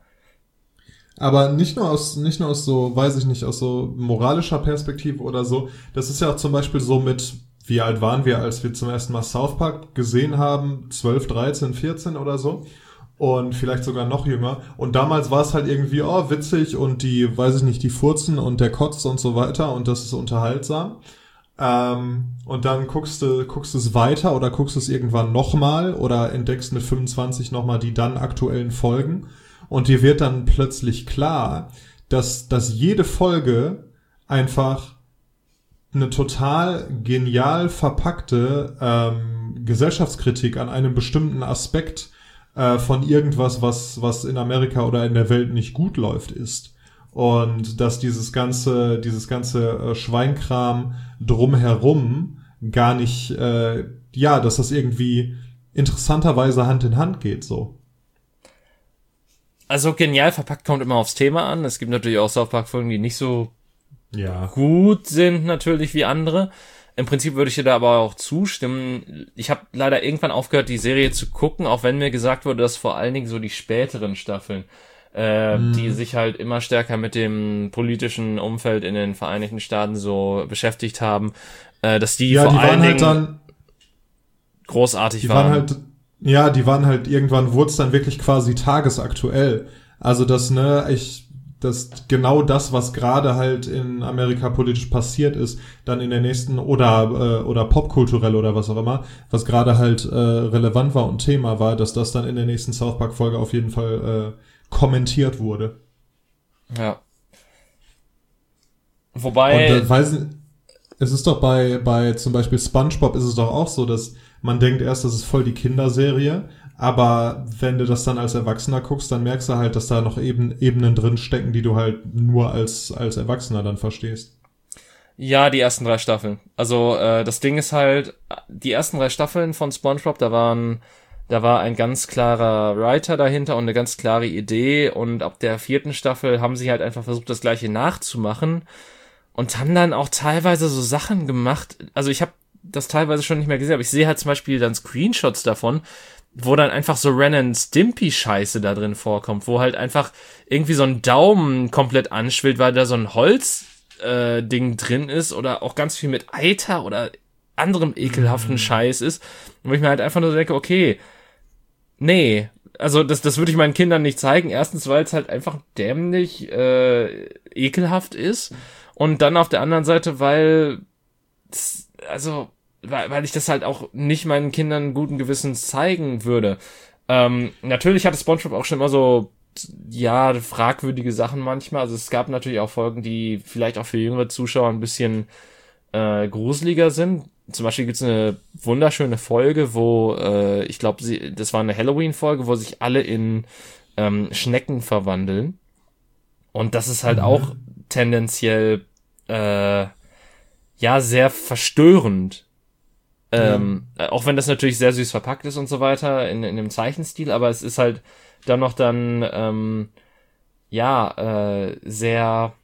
Aber nicht nur aus, nicht nur aus so, weiß ich nicht, aus so moralischer Perspektive oder so. Das ist ja auch zum Beispiel so mit, wie alt waren wir, als wir zum ersten Mal South Park gesehen haben? zwölf, dreizehn, vierzehn oder so. Und vielleicht sogar noch jünger. Und damals war es halt irgendwie, oh, witzig und die, weiß ich nicht, die furzen und der kotzt und so weiter und das ist unterhaltsam. Ähm, und dann guckst du, guckst du es weiter oder guckst es irgendwann nochmal oder entdeckst mit fünfundzwanzig nochmal die dann aktuellen Folgen. Und dir wird dann plötzlich klar, dass, dass jede Folge einfach eine total genial verpackte ähm, Gesellschaftskritik an einem bestimmten Aspekt äh, von irgendwas, was was in Amerika oder in der Welt nicht gut läuft, ist. Und dass dieses ganze dieses ganze äh, Schweinkram drumherum gar nicht, äh, ja, dass das irgendwie interessanterweise Hand in Hand geht, so. Also genial verpackt kommt immer aufs Thema an. Es gibt natürlich auch South Park-Folgen, die nicht so ja. gut sind natürlich wie andere. Im Prinzip würde ich dir da aber auch zustimmen. Ich habe leider irgendwann aufgehört, die Serie zu gucken, auch wenn mir gesagt wurde, dass vor allen Dingen so die späteren Staffeln, äh, mm. die sich halt immer stärker mit dem politischen Umfeld in den Vereinigten Staaten so beschäftigt haben, äh, dass die ja, vor die allen waren Dingen halt dann, großartig die waren. waren halt, ja, die waren halt, irgendwann wurde es dann wirklich quasi tagesaktuell. Also das, ne, ich... dass genau das, was gerade halt in Amerika politisch passiert ist, dann in der nächsten oder äh, oder popkulturell oder was auch immer, was gerade halt äh, relevant war und Thema war, dass das dann in der nächsten South Park Folge auf jeden Fall äh, kommentiert wurde. Ja. Wobei und äh, weiß, es ist doch bei bei zum Beispiel SpongeBob ist es doch auch so, dass man denkt erst, das ist voll die Kinderserie. Aber wenn du das dann als Erwachsener guckst, dann merkst du halt, dass da noch Eben, Ebenen drin stecken, die du halt nur als als Erwachsener dann verstehst. Ja, die ersten drei Staffeln. Also äh, das Ding ist halt, die ersten drei Staffeln von SpongeBob, da waren, da war ein ganz klarer Writer dahinter und eine ganz klare Idee. Und ab der vierten Staffel haben sie halt einfach versucht, das Gleiche nachzumachen und haben dann auch teilweise so Sachen gemacht. Also ich habe das teilweise schon nicht mehr gesehen, aber ich sehe halt zum Beispiel dann Screenshots davon, wo dann einfach so Ren and Stimpy Scheiße da drin vorkommt, wo halt einfach irgendwie so ein Daumen komplett anschwillt, weil da so ein Holz äh, Ding drin ist oder auch ganz viel mit Eiter oder anderem ekelhaften mhm. Scheiß ist, wo ich mir halt einfach nur denke, okay, nee, also das das würde ich meinen Kindern nicht zeigen, erstens, weil es halt einfach dämlich äh, ekelhaft ist und dann auf der anderen Seite, weil also weil, weil ich das halt auch nicht meinen Kindern guten Gewissens zeigen würde. Ähm, natürlich hatte SpongeBob auch schon immer so, ja, fragwürdige Sachen manchmal. Also es gab natürlich auch Folgen, die vielleicht auch für jüngere Zuschauer ein bisschen äh, gruseliger sind. Zum Beispiel gibt's eine wunderschöne Folge, wo, äh, ich glaube, sie, das war eine Halloween-Folge, wo sich alle in ähm, Schnecken verwandeln. Und das ist halt mhm. auch tendenziell äh, ja, sehr verstörend. Ähm, ja. Auch wenn das natürlich sehr süß verpackt ist und so weiter, in, in dem Zeichenstil, aber es ist halt dann noch dann, ähm, ja, äh, sehr,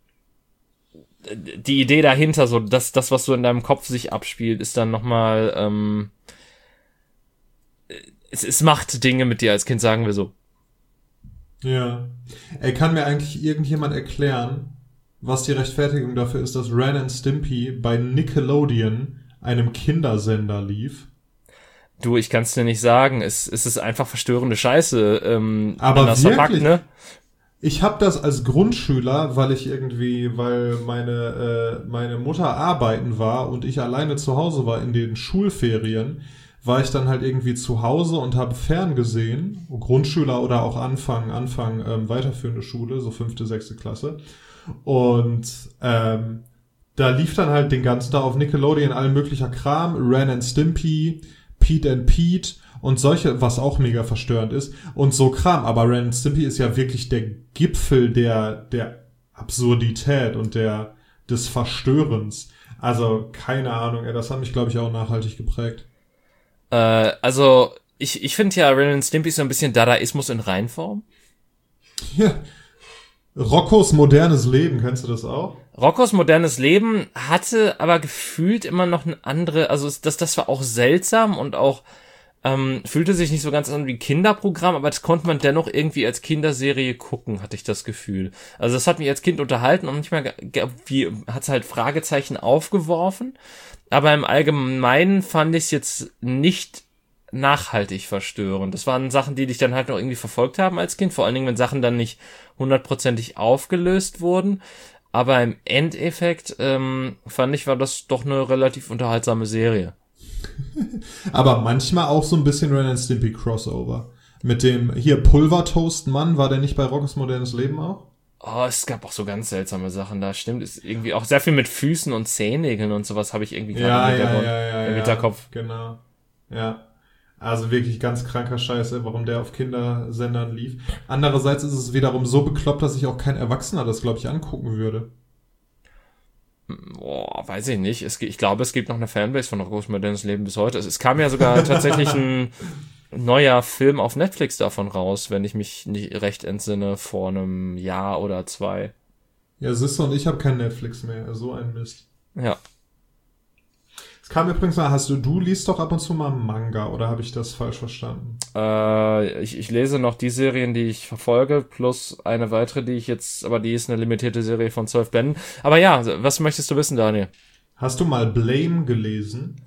die Idee dahinter, so, dass das, was so in deinem Kopf sich abspielt, ist dann nochmal, ähm, es, es macht Dinge mit dir als Kind, sagen wir so. Ja. Ey, kann mir eigentlich irgendjemand erklären, was die Rechtfertigung dafür ist, dass Ren and Stimpy bei Nickelodeon, einem Kindersender, lief? Du, ich kann's dir nicht sagen. Es, es ist einfach verstörende Scheiße. Ähm, Aber wirklich? Verpackt, ne? Ich habe das als Grundschüler, weil ich irgendwie, weil meine äh, meine Mutter arbeiten war und ich alleine zu Hause war in den Schulferien, war ich dann halt irgendwie zu Hause und habe ferngesehen, Grundschüler oder auch Anfang, Anfang ähm, weiterführende Schule, so fünfte, sechste Klasse. Und ähm, da lief dann halt den ganzen Tag auf Nickelodeon all möglicher Kram, Ren and Stimpy, Pete and Pete und solche, was auch mega verstörend ist und so Kram. Aber Ren and Stimpy ist ja wirklich der Gipfel der der Absurdität und der des Verstörens. Also keine Ahnung, ey, das hat mich, glaube ich, auch nachhaltig geprägt. Äh, also ich ich finde ja Ren and Stimpy so ein bisschen Dadaismus in Reinform. Ja. Roccos modernes Leben, kennst du das auch? Roccos modernes Leben hatte aber gefühlt immer noch eine andere, also das, das war auch seltsam und auch ähm, fühlte sich nicht so ganz an wie ein Kinderprogramm, aber das konnte man dennoch irgendwie als Kinderserie gucken, hatte ich das Gefühl. Also das hat mich als Kind unterhalten und manchmal wie hat es halt Fragezeichen aufgeworfen, aber im Allgemeinen fand ich es jetzt nicht nachhaltig verstörend. Das waren Sachen, die dich dann halt noch irgendwie verfolgt haben als Kind, vor allen Dingen, wenn Sachen dann nicht hundertprozentig aufgelöst wurden. Aber im Endeffekt ähm, fand ich, war das doch eine relativ unterhaltsame Serie. Aber manchmal auch so ein bisschen Ren and Stimpy Crossover. Mit dem, hier, Pulvertoast-Mann, war der nicht bei Roccos modernes Leben auch? Oh, es gab auch so ganz seltsame Sachen da, stimmt. Ist irgendwie auch sehr viel mit Füßen und Zehennägeln und sowas habe ich irgendwie gerade ja, im Hintergrund, ja, ja, ja, im Hinterkopf. Ja, genau, ja. Also wirklich ganz kranker Scheiße, warum der auf Kindersendern lief. Andererseits ist es wiederum so bekloppt, dass sich auch kein Erwachsener das, glaube ich, angucken würde. Boah, weiß ich nicht. Es, ich glaube, es gibt noch eine Fanbase von Roccos modernes Leben bis heute. Es, es kam ja sogar tatsächlich ein neuer Film auf Netflix davon raus, wenn ich mich nicht recht entsinne, vor einem Jahr oder zwei. Ja, siehst du, und ich habe kein Netflix mehr. So ein Mist. Ja. Es kam übrigens mal, hast du, du liest doch ab und zu mal Manga, oder habe ich das falsch verstanden? Äh, ich, ich lese noch die Serien, die ich verfolge, plus eine weitere, die ich jetzt, aber die ist eine limitierte Serie von zwölf Bänden. Aber ja, was möchtest du wissen, Daniel? Hast du mal Blame gelesen?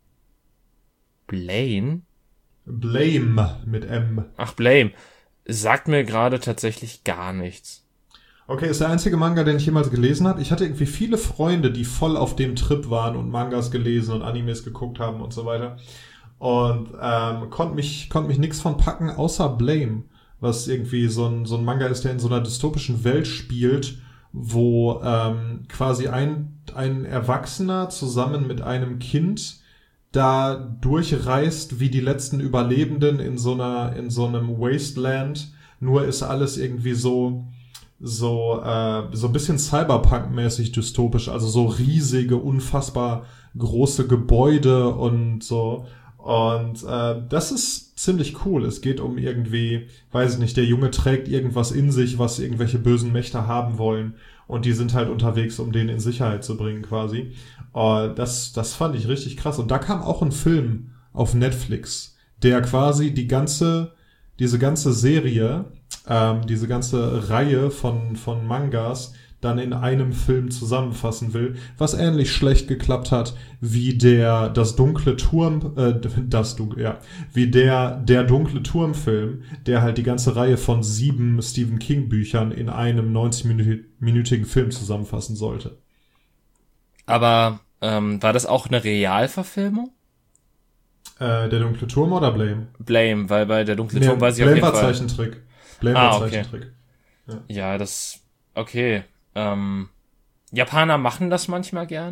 Blame? Blame mit M. Ach, Blame. Sagt mir gerade tatsächlich gar nichts. Okay, ist der einzige Manga, den ich jemals gelesen habe. Ich hatte irgendwie viele Freunde, die voll auf dem Trip waren und Mangas gelesen und Animes geguckt haben und so weiter. Und ähm, konnte mich konnte mich nix von packen, außer Blame, was irgendwie so ein so ein Manga ist, der in so einer dystopischen Welt spielt, wo ähm, quasi ein ein Erwachsener zusammen mit einem Kind da durchreist wie die letzten Überlebenden in so einer in so einem Wasteland. Nur ist alles irgendwie so so äh, so ein bisschen Cyberpunk-mäßig dystopisch, also so riesige, unfassbar große Gebäude und so. Und äh, das ist ziemlich cool. Es geht um irgendwie, weiß ich nicht, der Junge trägt irgendwas in sich, was irgendwelche bösen Mächte haben wollen. Und die sind halt unterwegs, um den in Sicherheit zu bringen quasi. Uh, das, das fand ich richtig krass. Und da kam auch ein Film auf Netflix, der quasi die ganze, diese ganze Serie, ähm, diese ganze Reihe von, von Mangas dann in einem Film zusammenfassen will, was ähnlich schlecht geklappt hat wie der das dunkle Turm äh, das dunkle ja wie der der dunkle Turm-Film, der halt die ganze Reihe von sieben Stephen King Büchern in einem neunzig-minütigen Film zusammenfassen sollte. Aber ähm, war das auch eine Realverfilmung? Äh, der dunkle Turm oder Blame? Blame, weil bei der dunkle nee, Turm weiß ich Blame auf jeden war Fall. Zeichentrick. Blame ah, war okay. Zeichentrick. Ja. ja, das okay. Ähm, Japaner machen das manchmal gerne.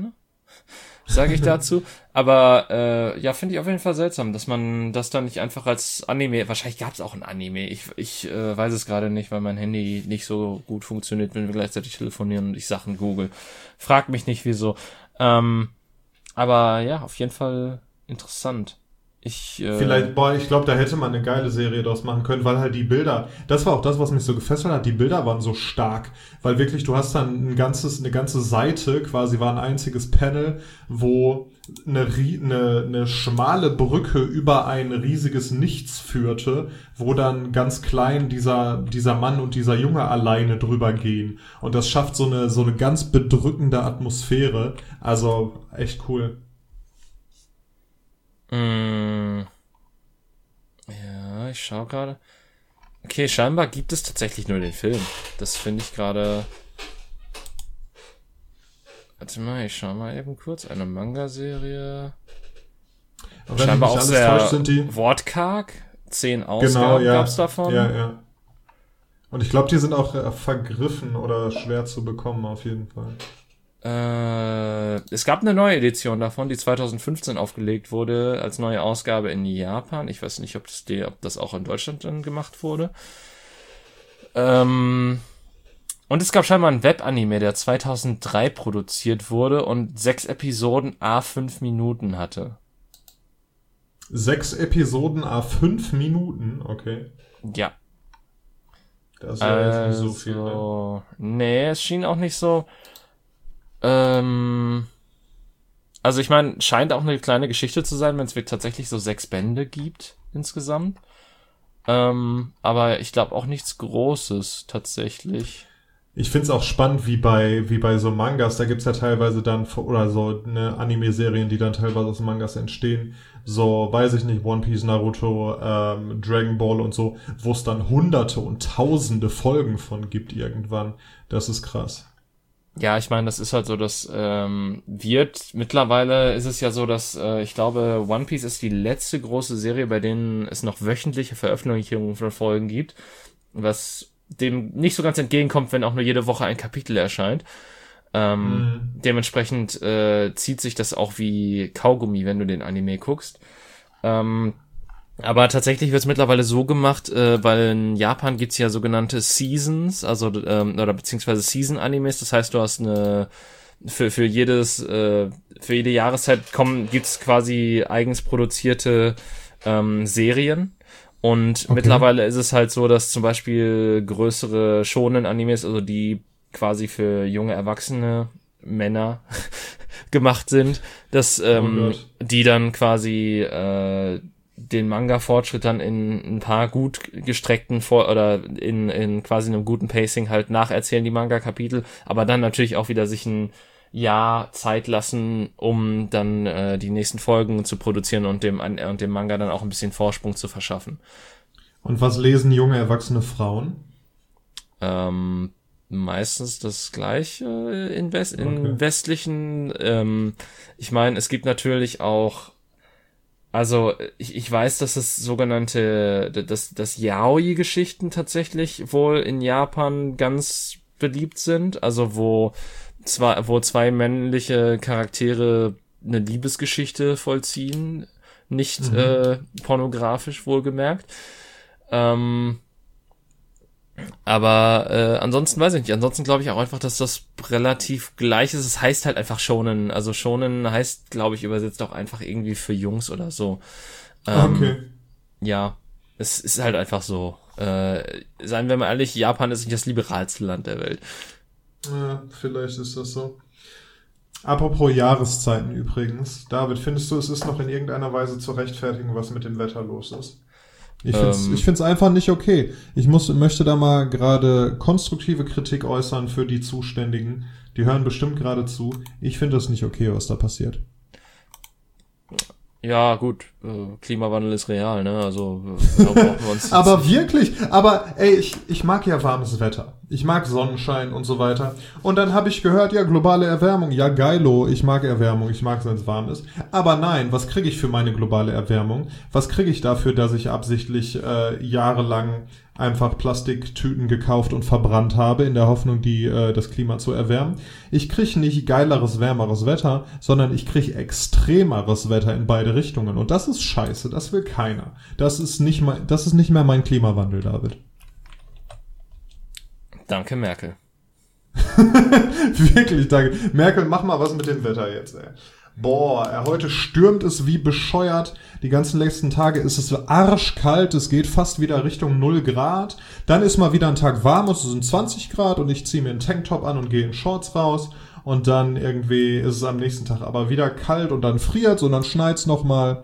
sage ich dazu. Aber äh, ja, finde ich auf jeden Fall seltsam, dass man das dann nicht einfach als Anime, wahrscheinlich gab es auch ein Anime, ich, ich äh, weiß es gerade nicht, weil mein Handy nicht so gut funktioniert, wenn wir gleichzeitig telefonieren und ich Sachen google. Frag mich nicht, wieso. Ähm, aber ja, auf jeden Fall interessant. Ich, äh, Vielleicht, boah, ich glaube, da hätte man eine geile Serie draus machen können, weil halt die Bilder, das war auch das, was mich so gefesselt hat, die Bilder waren so stark, weil wirklich, du hast dann ein ganzes, eine ganze Seite, quasi war ein einziges Panel, wo eine, eine, eine schmale Brücke über ein riesiges Nichts führte, wo dann ganz klein dieser, dieser Mann und dieser Junge alleine drüber gehen. Und das schafft so eine, so eine ganz bedrückende Atmosphäre. Also, echt cool. Mm, ja, ich schau gerade. Okay, scheinbar gibt es tatsächlich nur den Film. Das finde ich gerade. Warte mal, ich schau mal eben kurz. Eine Manga-Serie. Scheinbar auch sehr täuscht, sind die wortkarg. Zehn Ausgaben genau, ja. gab's davon. Ja, ja. Und ich glaube, die sind auch äh, vergriffen oder schwer zu bekommen, auf jeden Fall. Äh, es gab eine neue Edition davon, die zwanzig fünfzehn aufgelegt wurde, als neue Ausgabe in Japan. Ich weiß nicht, ob das, die, ob das auch in Deutschland dann gemacht wurde. Ähm, und es gab scheinbar einen Webanime, der zweitausenddrei produziert wurde und sechs Episoden à fünf Minuten hatte. Sechs Episoden à fünf Minuten? Okay. Ja. Das ist ja also, jetzt nicht so viel, ne? Nee, es schien auch nicht so... Ähm, also ich meine, scheint auch eine kleine Geschichte zu sein, wenn es tatsächlich so sechs Bände gibt insgesamt. Ähm, aber ich glaube auch nichts Großes tatsächlich. Ich find's auch spannend, wie bei wie bei so Mangas, da gibt's ja teilweise dann, oder so eine Anime-Serien, die dann teilweise aus Mangas entstehen, so, weiß ich nicht, One Piece, Naruto, ähm, Dragon Ball und so, wo es dann hunderte und tausende Folgen von gibt irgendwann. Das ist krass. Ja, ich meine, das ist halt so, dass ähm, wird, mittlerweile ist es ja so, dass äh, ich glaube, One Piece ist die letzte große Serie, bei denen es noch wöchentliche Veröffentlichungen von Folgen gibt, was dem nicht so ganz entgegenkommt, wenn auch nur jede Woche ein Kapitel erscheint. Ähm, mhm. Dementsprechend äh, zieht sich das auch wie Kaugummi, wenn du den Anime guckst. Ähm, aber tatsächlich wird es mittlerweile so gemacht, äh, weil in Japan gibt's ja sogenannte Seasons, also ähm, oder beziehungsweise Season-Animes. Das heißt, du hast eine für für jedes äh, für jede Jahreszeit kommen gibt's quasi eigens produzierte ähm, Serien. Und okay. Mittlerweile ist es halt so, dass zum Beispiel größere Shonen-Animes, also die quasi für junge Erwachsene Männer gemacht sind, dass ähm, oh die dann quasi äh, den Manga-Fortschritt dann in ein paar gut gestreckten Vor- oder in in quasi einem guten Pacing halt nacherzählen, die Manga-Kapitel, aber dann natürlich auch wieder sich ein Jahr Zeit lassen, um dann äh, die nächsten Folgen zu produzieren und dem und dem Manga dann auch ein bisschen Vorsprung zu verschaffen. Und was lesen junge erwachsene Frauen? Ähm, meistens das Gleiche in, West- in okay. westlichen. Ähm, ich meine, es gibt natürlich auch, also ich, ich weiß, dass es sogenannte, dass dass Yaoi-Geschichten tatsächlich wohl in Japan ganz beliebt sind, also wo zwei, wo zwei männliche Charaktere eine Liebesgeschichte vollziehen, nicht mhm. äh, pornografisch wohlgemerkt. Ähm, aber äh, ansonsten weiß ich nicht. Ansonsten glaube ich auch einfach, dass das relativ gleich ist. Es heißt halt einfach Shonen. Also Shonen heißt, glaube ich, übersetzt auch einfach irgendwie für Jungs oder so. Ähm, okay. Ja, es ist halt einfach so. Äh, seien wir mal ehrlich, Japan ist nicht das liberalste Land der Welt. Ja, vielleicht ist das so. Apropos Jahreszeiten übrigens. David, findest du, es ist noch in irgendeiner Weise zu rechtfertigen, was mit dem Wetter los ist? Ich find's, ähm, ich find's einfach nicht okay. Ich muss, möchte da mal gerade konstruktive Kritik äußern für die Zuständigen. Die hören bestimmt gerade zu. Ich finde das nicht okay, was da passiert. Ja, gut. äh, Klimawandel ist real, ne? Also äh, da brauchen wir uns aber wirklich, aber ey, ich, ich mag ja warmes Wetter. Ich mag Sonnenschein und so weiter. Und dann habe ich gehört, ja, globale Erwärmung. Ja, geilo, ich mag Erwärmung, ich mag es, wenn es warm ist. Aber nein, was kriege ich für meine globale Erwärmung? Was kriege ich dafür, dass ich absichtlich äh, jahrelang einfach Plastiktüten gekauft und verbrannt habe, in der Hoffnung, die äh, das Klima zu erwärmen? Ich kriege nicht geileres, wärmeres Wetter, sondern ich kriege extremeres Wetter in beide Richtungen. Und das ist scheiße, das will keiner. Das ist nicht mal, das ist nicht mehr mein Klimawandel, David. Danke, Merkel. Wirklich, danke. Merkel, mach mal was mit dem Wetter jetzt, ey. Boah, äh, heute stürmt es wie bescheuert. Die ganzen letzten Tage ist es arschkalt. Es geht fast wieder Richtung null Grad. Dann ist mal wieder ein Tag warm und es sind zwanzig Grad und ich ziehe mir einen Tanktop an und gehe in Shorts raus. Und dann irgendwie ist es am nächsten Tag aber wieder kalt und dann friert's und dann schneit's nochmal.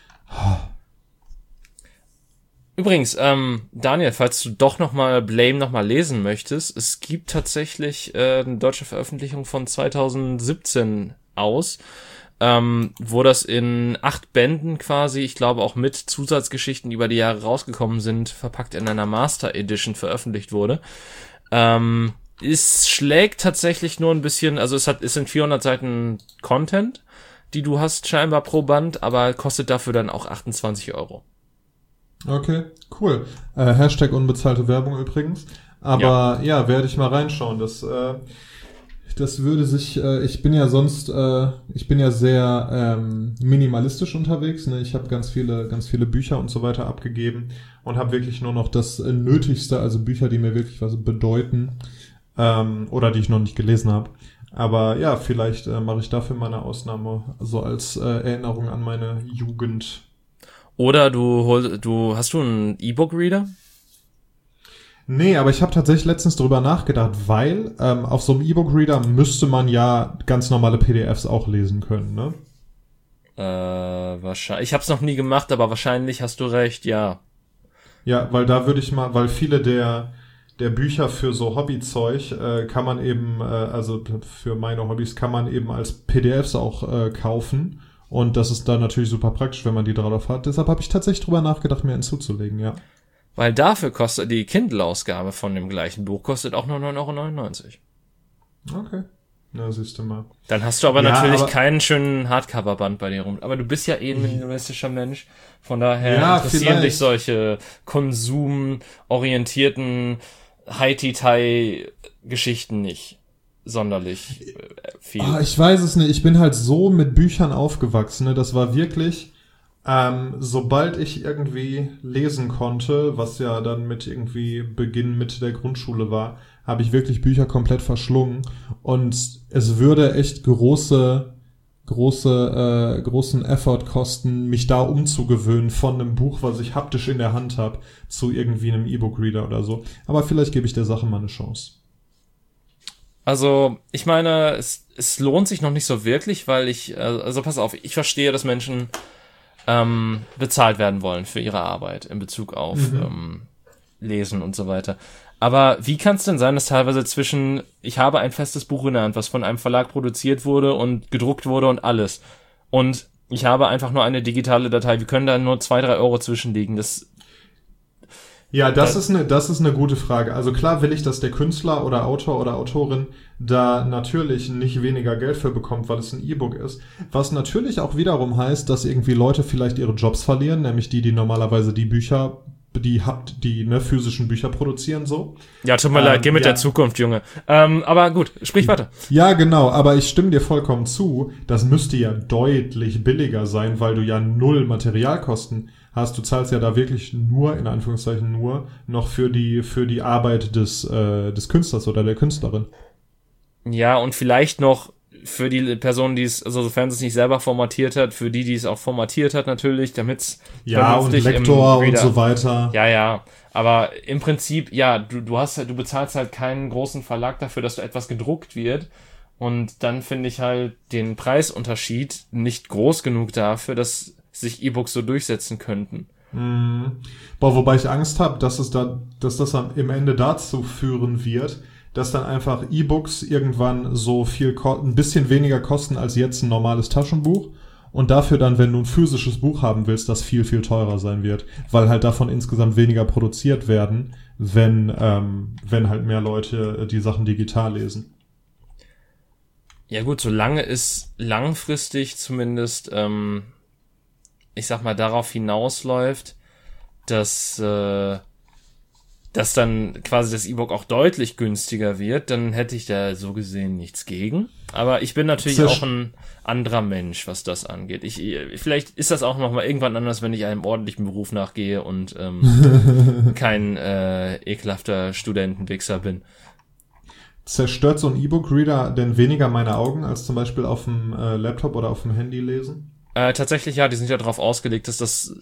Übrigens, ähm, Daniel, falls du doch nochmal Blame nochmal lesen möchtest, es gibt tatsächlich äh, eine deutsche Veröffentlichung von zweitausendsiebzehn aus, ähm, wo das in acht Bänden quasi, ich glaube auch mit Zusatzgeschichten, die über die Jahre rausgekommen sind, verpackt in einer Master Edition veröffentlicht wurde. Ähm, es schlägt tatsächlich nur ein bisschen, also es hat, es sind vierhundert Seiten Content, die du hast scheinbar pro Band, aber kostet dafür dann auch achtundzwanzig Euro. Okay, cool. Äh, Hashtag unbezahlte Werbung übrigens. Aber ja, ja werde ich mal reinschauen. Das, äh, das würde sich, äh, ich bin ja sonst, äh, ich bin ja sehr ähm, minimalistisch unterwegs. Ne? Ich habe ganz viele, ganz viele Bücher und so weiter abgegeben und habe wirklich nur noch das äh, Nötigste, also Bücher, die mir wirklich was bedeuten ähm, oder die ich noch nicht gelesen habe. Aber ja, vielleicht äh, mache ich dafür mal eine Ausnahme, so als äh, Erinnerung an meine Jugend. Oder du holst, du, hast du einen E-Book-Reader? Nee, aber ich habe tatsächlich letztens drüber nachgedacht, weil ähm, auf so einem E-Book-Reader müsste man ja ganz normale P D Fs auch lesen können, ne? Äh, wahrscheinlich. Ich habe es noch nie gemacht, aber wahrscheinlich hast du recht, ja. Ja, weil da würde ich mal, weil viele der der Bücher für so Hobbyzeug äh, kann man eben, äh, also für meine Hobbys kann man eben als P D Fs auch äh, kaufen. Und das ist dann natürlich super praktisch, wenn man die drauf hat. Deshalb habe ich tatsächlich drüber nachgedacht, mir einen zuzulegen, ja. Weil dafür kostet die Kindle-Ausgabe von dem gleichen Buch kostet auch nur neun Euro neunundneunzig. Okay. Na, siehst du mal. Dann hast du aber ja, natürlich aber keinen schönen Hardcover-Band bei dir rum. Aber du bist ja eh ein minimalistischer Mensch. Von daher ja, interessieren vielleicht. dich solche konsumorientierten High-Detail-Geschichten nicht sonderlich äh, viel. Oh, ich weiß es nicht. Ich bin halt so mit Büchern aufgewachsen. Ne? Das war wirklich, ähm, sobald ich irgendwie lesen konnte, was ja dann mit irgendwie Beginn Mitte der Grundschule war, habe ich wirklich Bücher komplett verschlungen. Und es würde echt große, große, äh, großen Effort kosten, mich da umzugewöhnen von einem Buch, was ich haptisch in der Hand habe, zu irgendwie einem E-Book-Reader oder so. Aber vielleicht gebe ich der Sache mal eine Chance. Also, ich meine, es, es lohnt sich noch nicht so wirklich, weil ich, also pass auf, ich verstehe, dass Menschen ähm, bezahlt werden wollen für ihre Arbeit in Bezug auf mhm. ähm, Lesen und so weiter. Aber wie kann es denn sein, dass teilweise zwischen, ich habe ein festes Buch in der Hand, was von einem Verlag produziert wurde und gedruckt wurde und alles, und ich habe einfach nur eine digitale Datei, wir können da nur zwei, drei Euro zwischenliegen, das... Ja, das ist eine, das ist eine gute Frage. Also klar will ich, dass der Künstler oder Autor oder Autorin da natürlich nicht weniger Geld für bekommt, weil es ein E-Book ist. Was natürlich auch wiederum heißt, dass irgendwie Leute vielleicht ihre Jobs verlieren, nämlich die, die normalerweise die Bücher, die habt, die ne, physischen Bücher produzieren so. Ja, tut mir ähm, leid, geh mit ja. der Zukunft, Junge. Ähm, aber gut, sprich weiter. Ja, genau, aber ich stimme dir vollkommen zu. Das müsste ja deutlich billiger sein, weil du ja null Materialkosten hast. Du zahlst ja da wirklich nur, in Anführungszeichen nur, noch für die für die Arbeit des äh, des Künstlers oder der Künstlerin. Ja, und vielleicht noch für die Person, die es, also sofern sie es nicht selber formatiert hat, für die, die es auch formatiert hat natürlich, damit es ja, und Lektor und so weiter. Ja, ja, aber im Prinzip, ja, du du hast halt, du bezahlst halt keinen großen Verlag dafür, dass du etwas gedruckt wird, und dann finde ich halt den Preisunterschied nicht groß genug dafür, dass sich E-Books so durchsetzen könnten. Mhm. Boah, wobei ich Angst habe, dass es da, dass das am im Ende dazu führen wird, dass dann einfach E-Books irgendwann so viel, ein bisschen weniger kosten als jetzt ein normales Taschenbuch und dafür dann, wenn du ein physisches Buch haben willst, das viel, viel teurer sein wird, weil halt davon insgesamt weniger produziert werden, wenn, ähm, wenn halt mehr Leute die Sachen digital lesen. Ja gut, solange es langfristig zumindest, ähm, ich sag mal, darauf hinausläuft, dass, äh, dass dann quasi das E-Book auch deutlich günstiger wird, dann hätte ich da so gesehen nichts gegen. Aber ich bin natürlich Zersch- auch ein anderer Mensch, was das angeht. Ich, vielleicht ist das auch noch mal irgendwann anders, wenn ich einem ordentlichen Beruf nachgehe und ähm, kein äh, ekelhafter Studentenwichser bin. Zerstört so ein E-Book-Reader denn weniger meine Augen als zum Beispiel auf dem äh, Laptop oder auf dem Handy lesen? Äh, tatsächlich ja, die sind ja darauf ausgelegt, dass das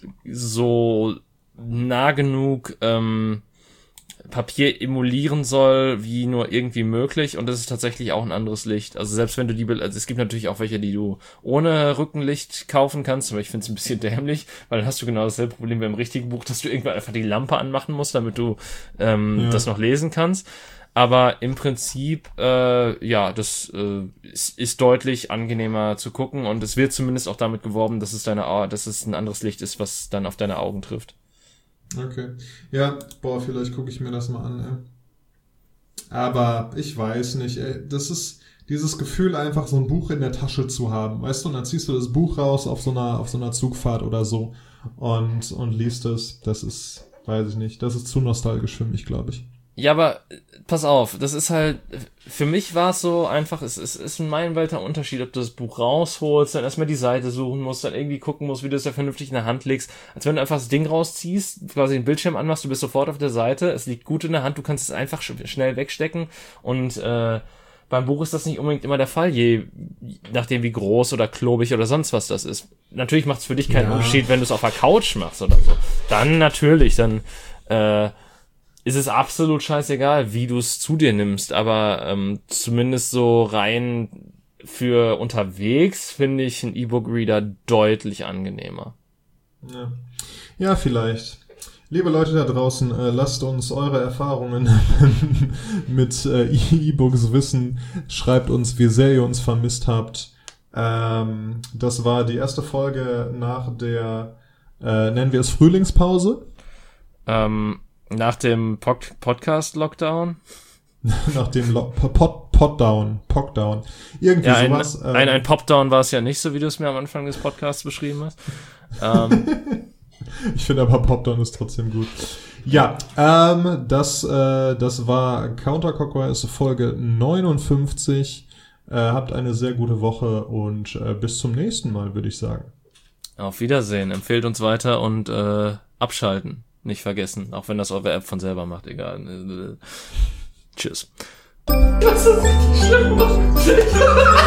so nah genug ähm, Papier emulieren soll, wie nur irgendwie möglich, und das ist tatsächlich auch ein anderes Licht. Also selbst wenn du die, also es gibt natürlich auch welche, die du ohne Rückenlicht kaufen kannst, aber ich finde es ein bisschen dämlich, weil dann hast du genau dasselbe Problem beim richtigen Buch, dass du irgendwann einfach die Lampe anmachen musst, damit du ähm, ja. das noch lesen kannst. Aber im Prinzip, äh, ja, das äh, ist, ist deutlich angenehmer zu gucken, und es wird zumindest auch damit geworben, dass es deine, Au- dass es ein anderes Licht ist, was dann auf deine Augen trifft. Okay. Ja, boah, vielleicht gucke ich mir das mal an, ey. Aber ich weiß nicht, ey. Das ist dieses Gefühl, einfach so ein Buch in der Tasche zu haben, weißt du? Und dann ziehst du das Buch raus auf so einer, auf so einer Zugfahrt oder so und, und liest es. Das ist, weiß ich nicht, das ist zu nostalgisch für mich, glaube ich. Ja, aber pass auf, das ist halt, für mich war es so einfach, es, es ist ein meilenweiter Unterschied, ob du das Buch rausholst, dann erstmal die Seite suchen musst, dann irgendwie gucken musst, wie du es ja vernünftig in der Hand legst, als wenn du einfach das Ding rausziehst, quasi den Bildschirm anmachst, du bist sofort auf der Seite, es liegt gut in der Hand, du kannst es einfach sch- schnell wegstecken, und äh, beim Buch ist das nicht unbedingt immer der Fall, je nachdem wie groß oder klobig oder sonst was das ist. Natürlich macht es für dich keinen Ja. Unterschied, wenn du es auf der Couch machst oder so. Dann natürlich, dann äh, ist es absolut scheißegal, wie du es zu dir nimmst, aber ähm, zumindest so rein für unterwegs finde ich einen E-Book-Reader deutlich angenehmer. Ja. Ja, vielleicht. Liebe Leute da draußen, äh, lasst uns eure Erfahrungen mit äh, E-Books wissen. Schreibt uns, wie sehr ihr uns vermisst habt. Ähm, das war die erste Folge nach der, äh, nennen wir es Frühlingspause. Ähm, nach dem Pod- Podcast-Lockdown? Nach dem Lo- Pod- Poddown, Poddown. Irgendwie Ja, ein, sowas. Ähm, ein, ein Popdown war es ja nicht, so wie du es mir am Anfang des Podcasts beschrieben hast. Ähm, Ich finde aber Popdown ist trotzdem gut. Ja, ähm, das, äh, das war Counterclockwise Folge neunundfünfzig. Äh, habt eine sehr gute Woche und äh, bis zum nächsten Mal, würde ich sagen. auf Wiedersehen, empfehlt uns weiter und äh, abschalten. Nicht vergessen, auch wenn das eure App von selber macht, egal. Tschüss. Das ist richtig schlimm.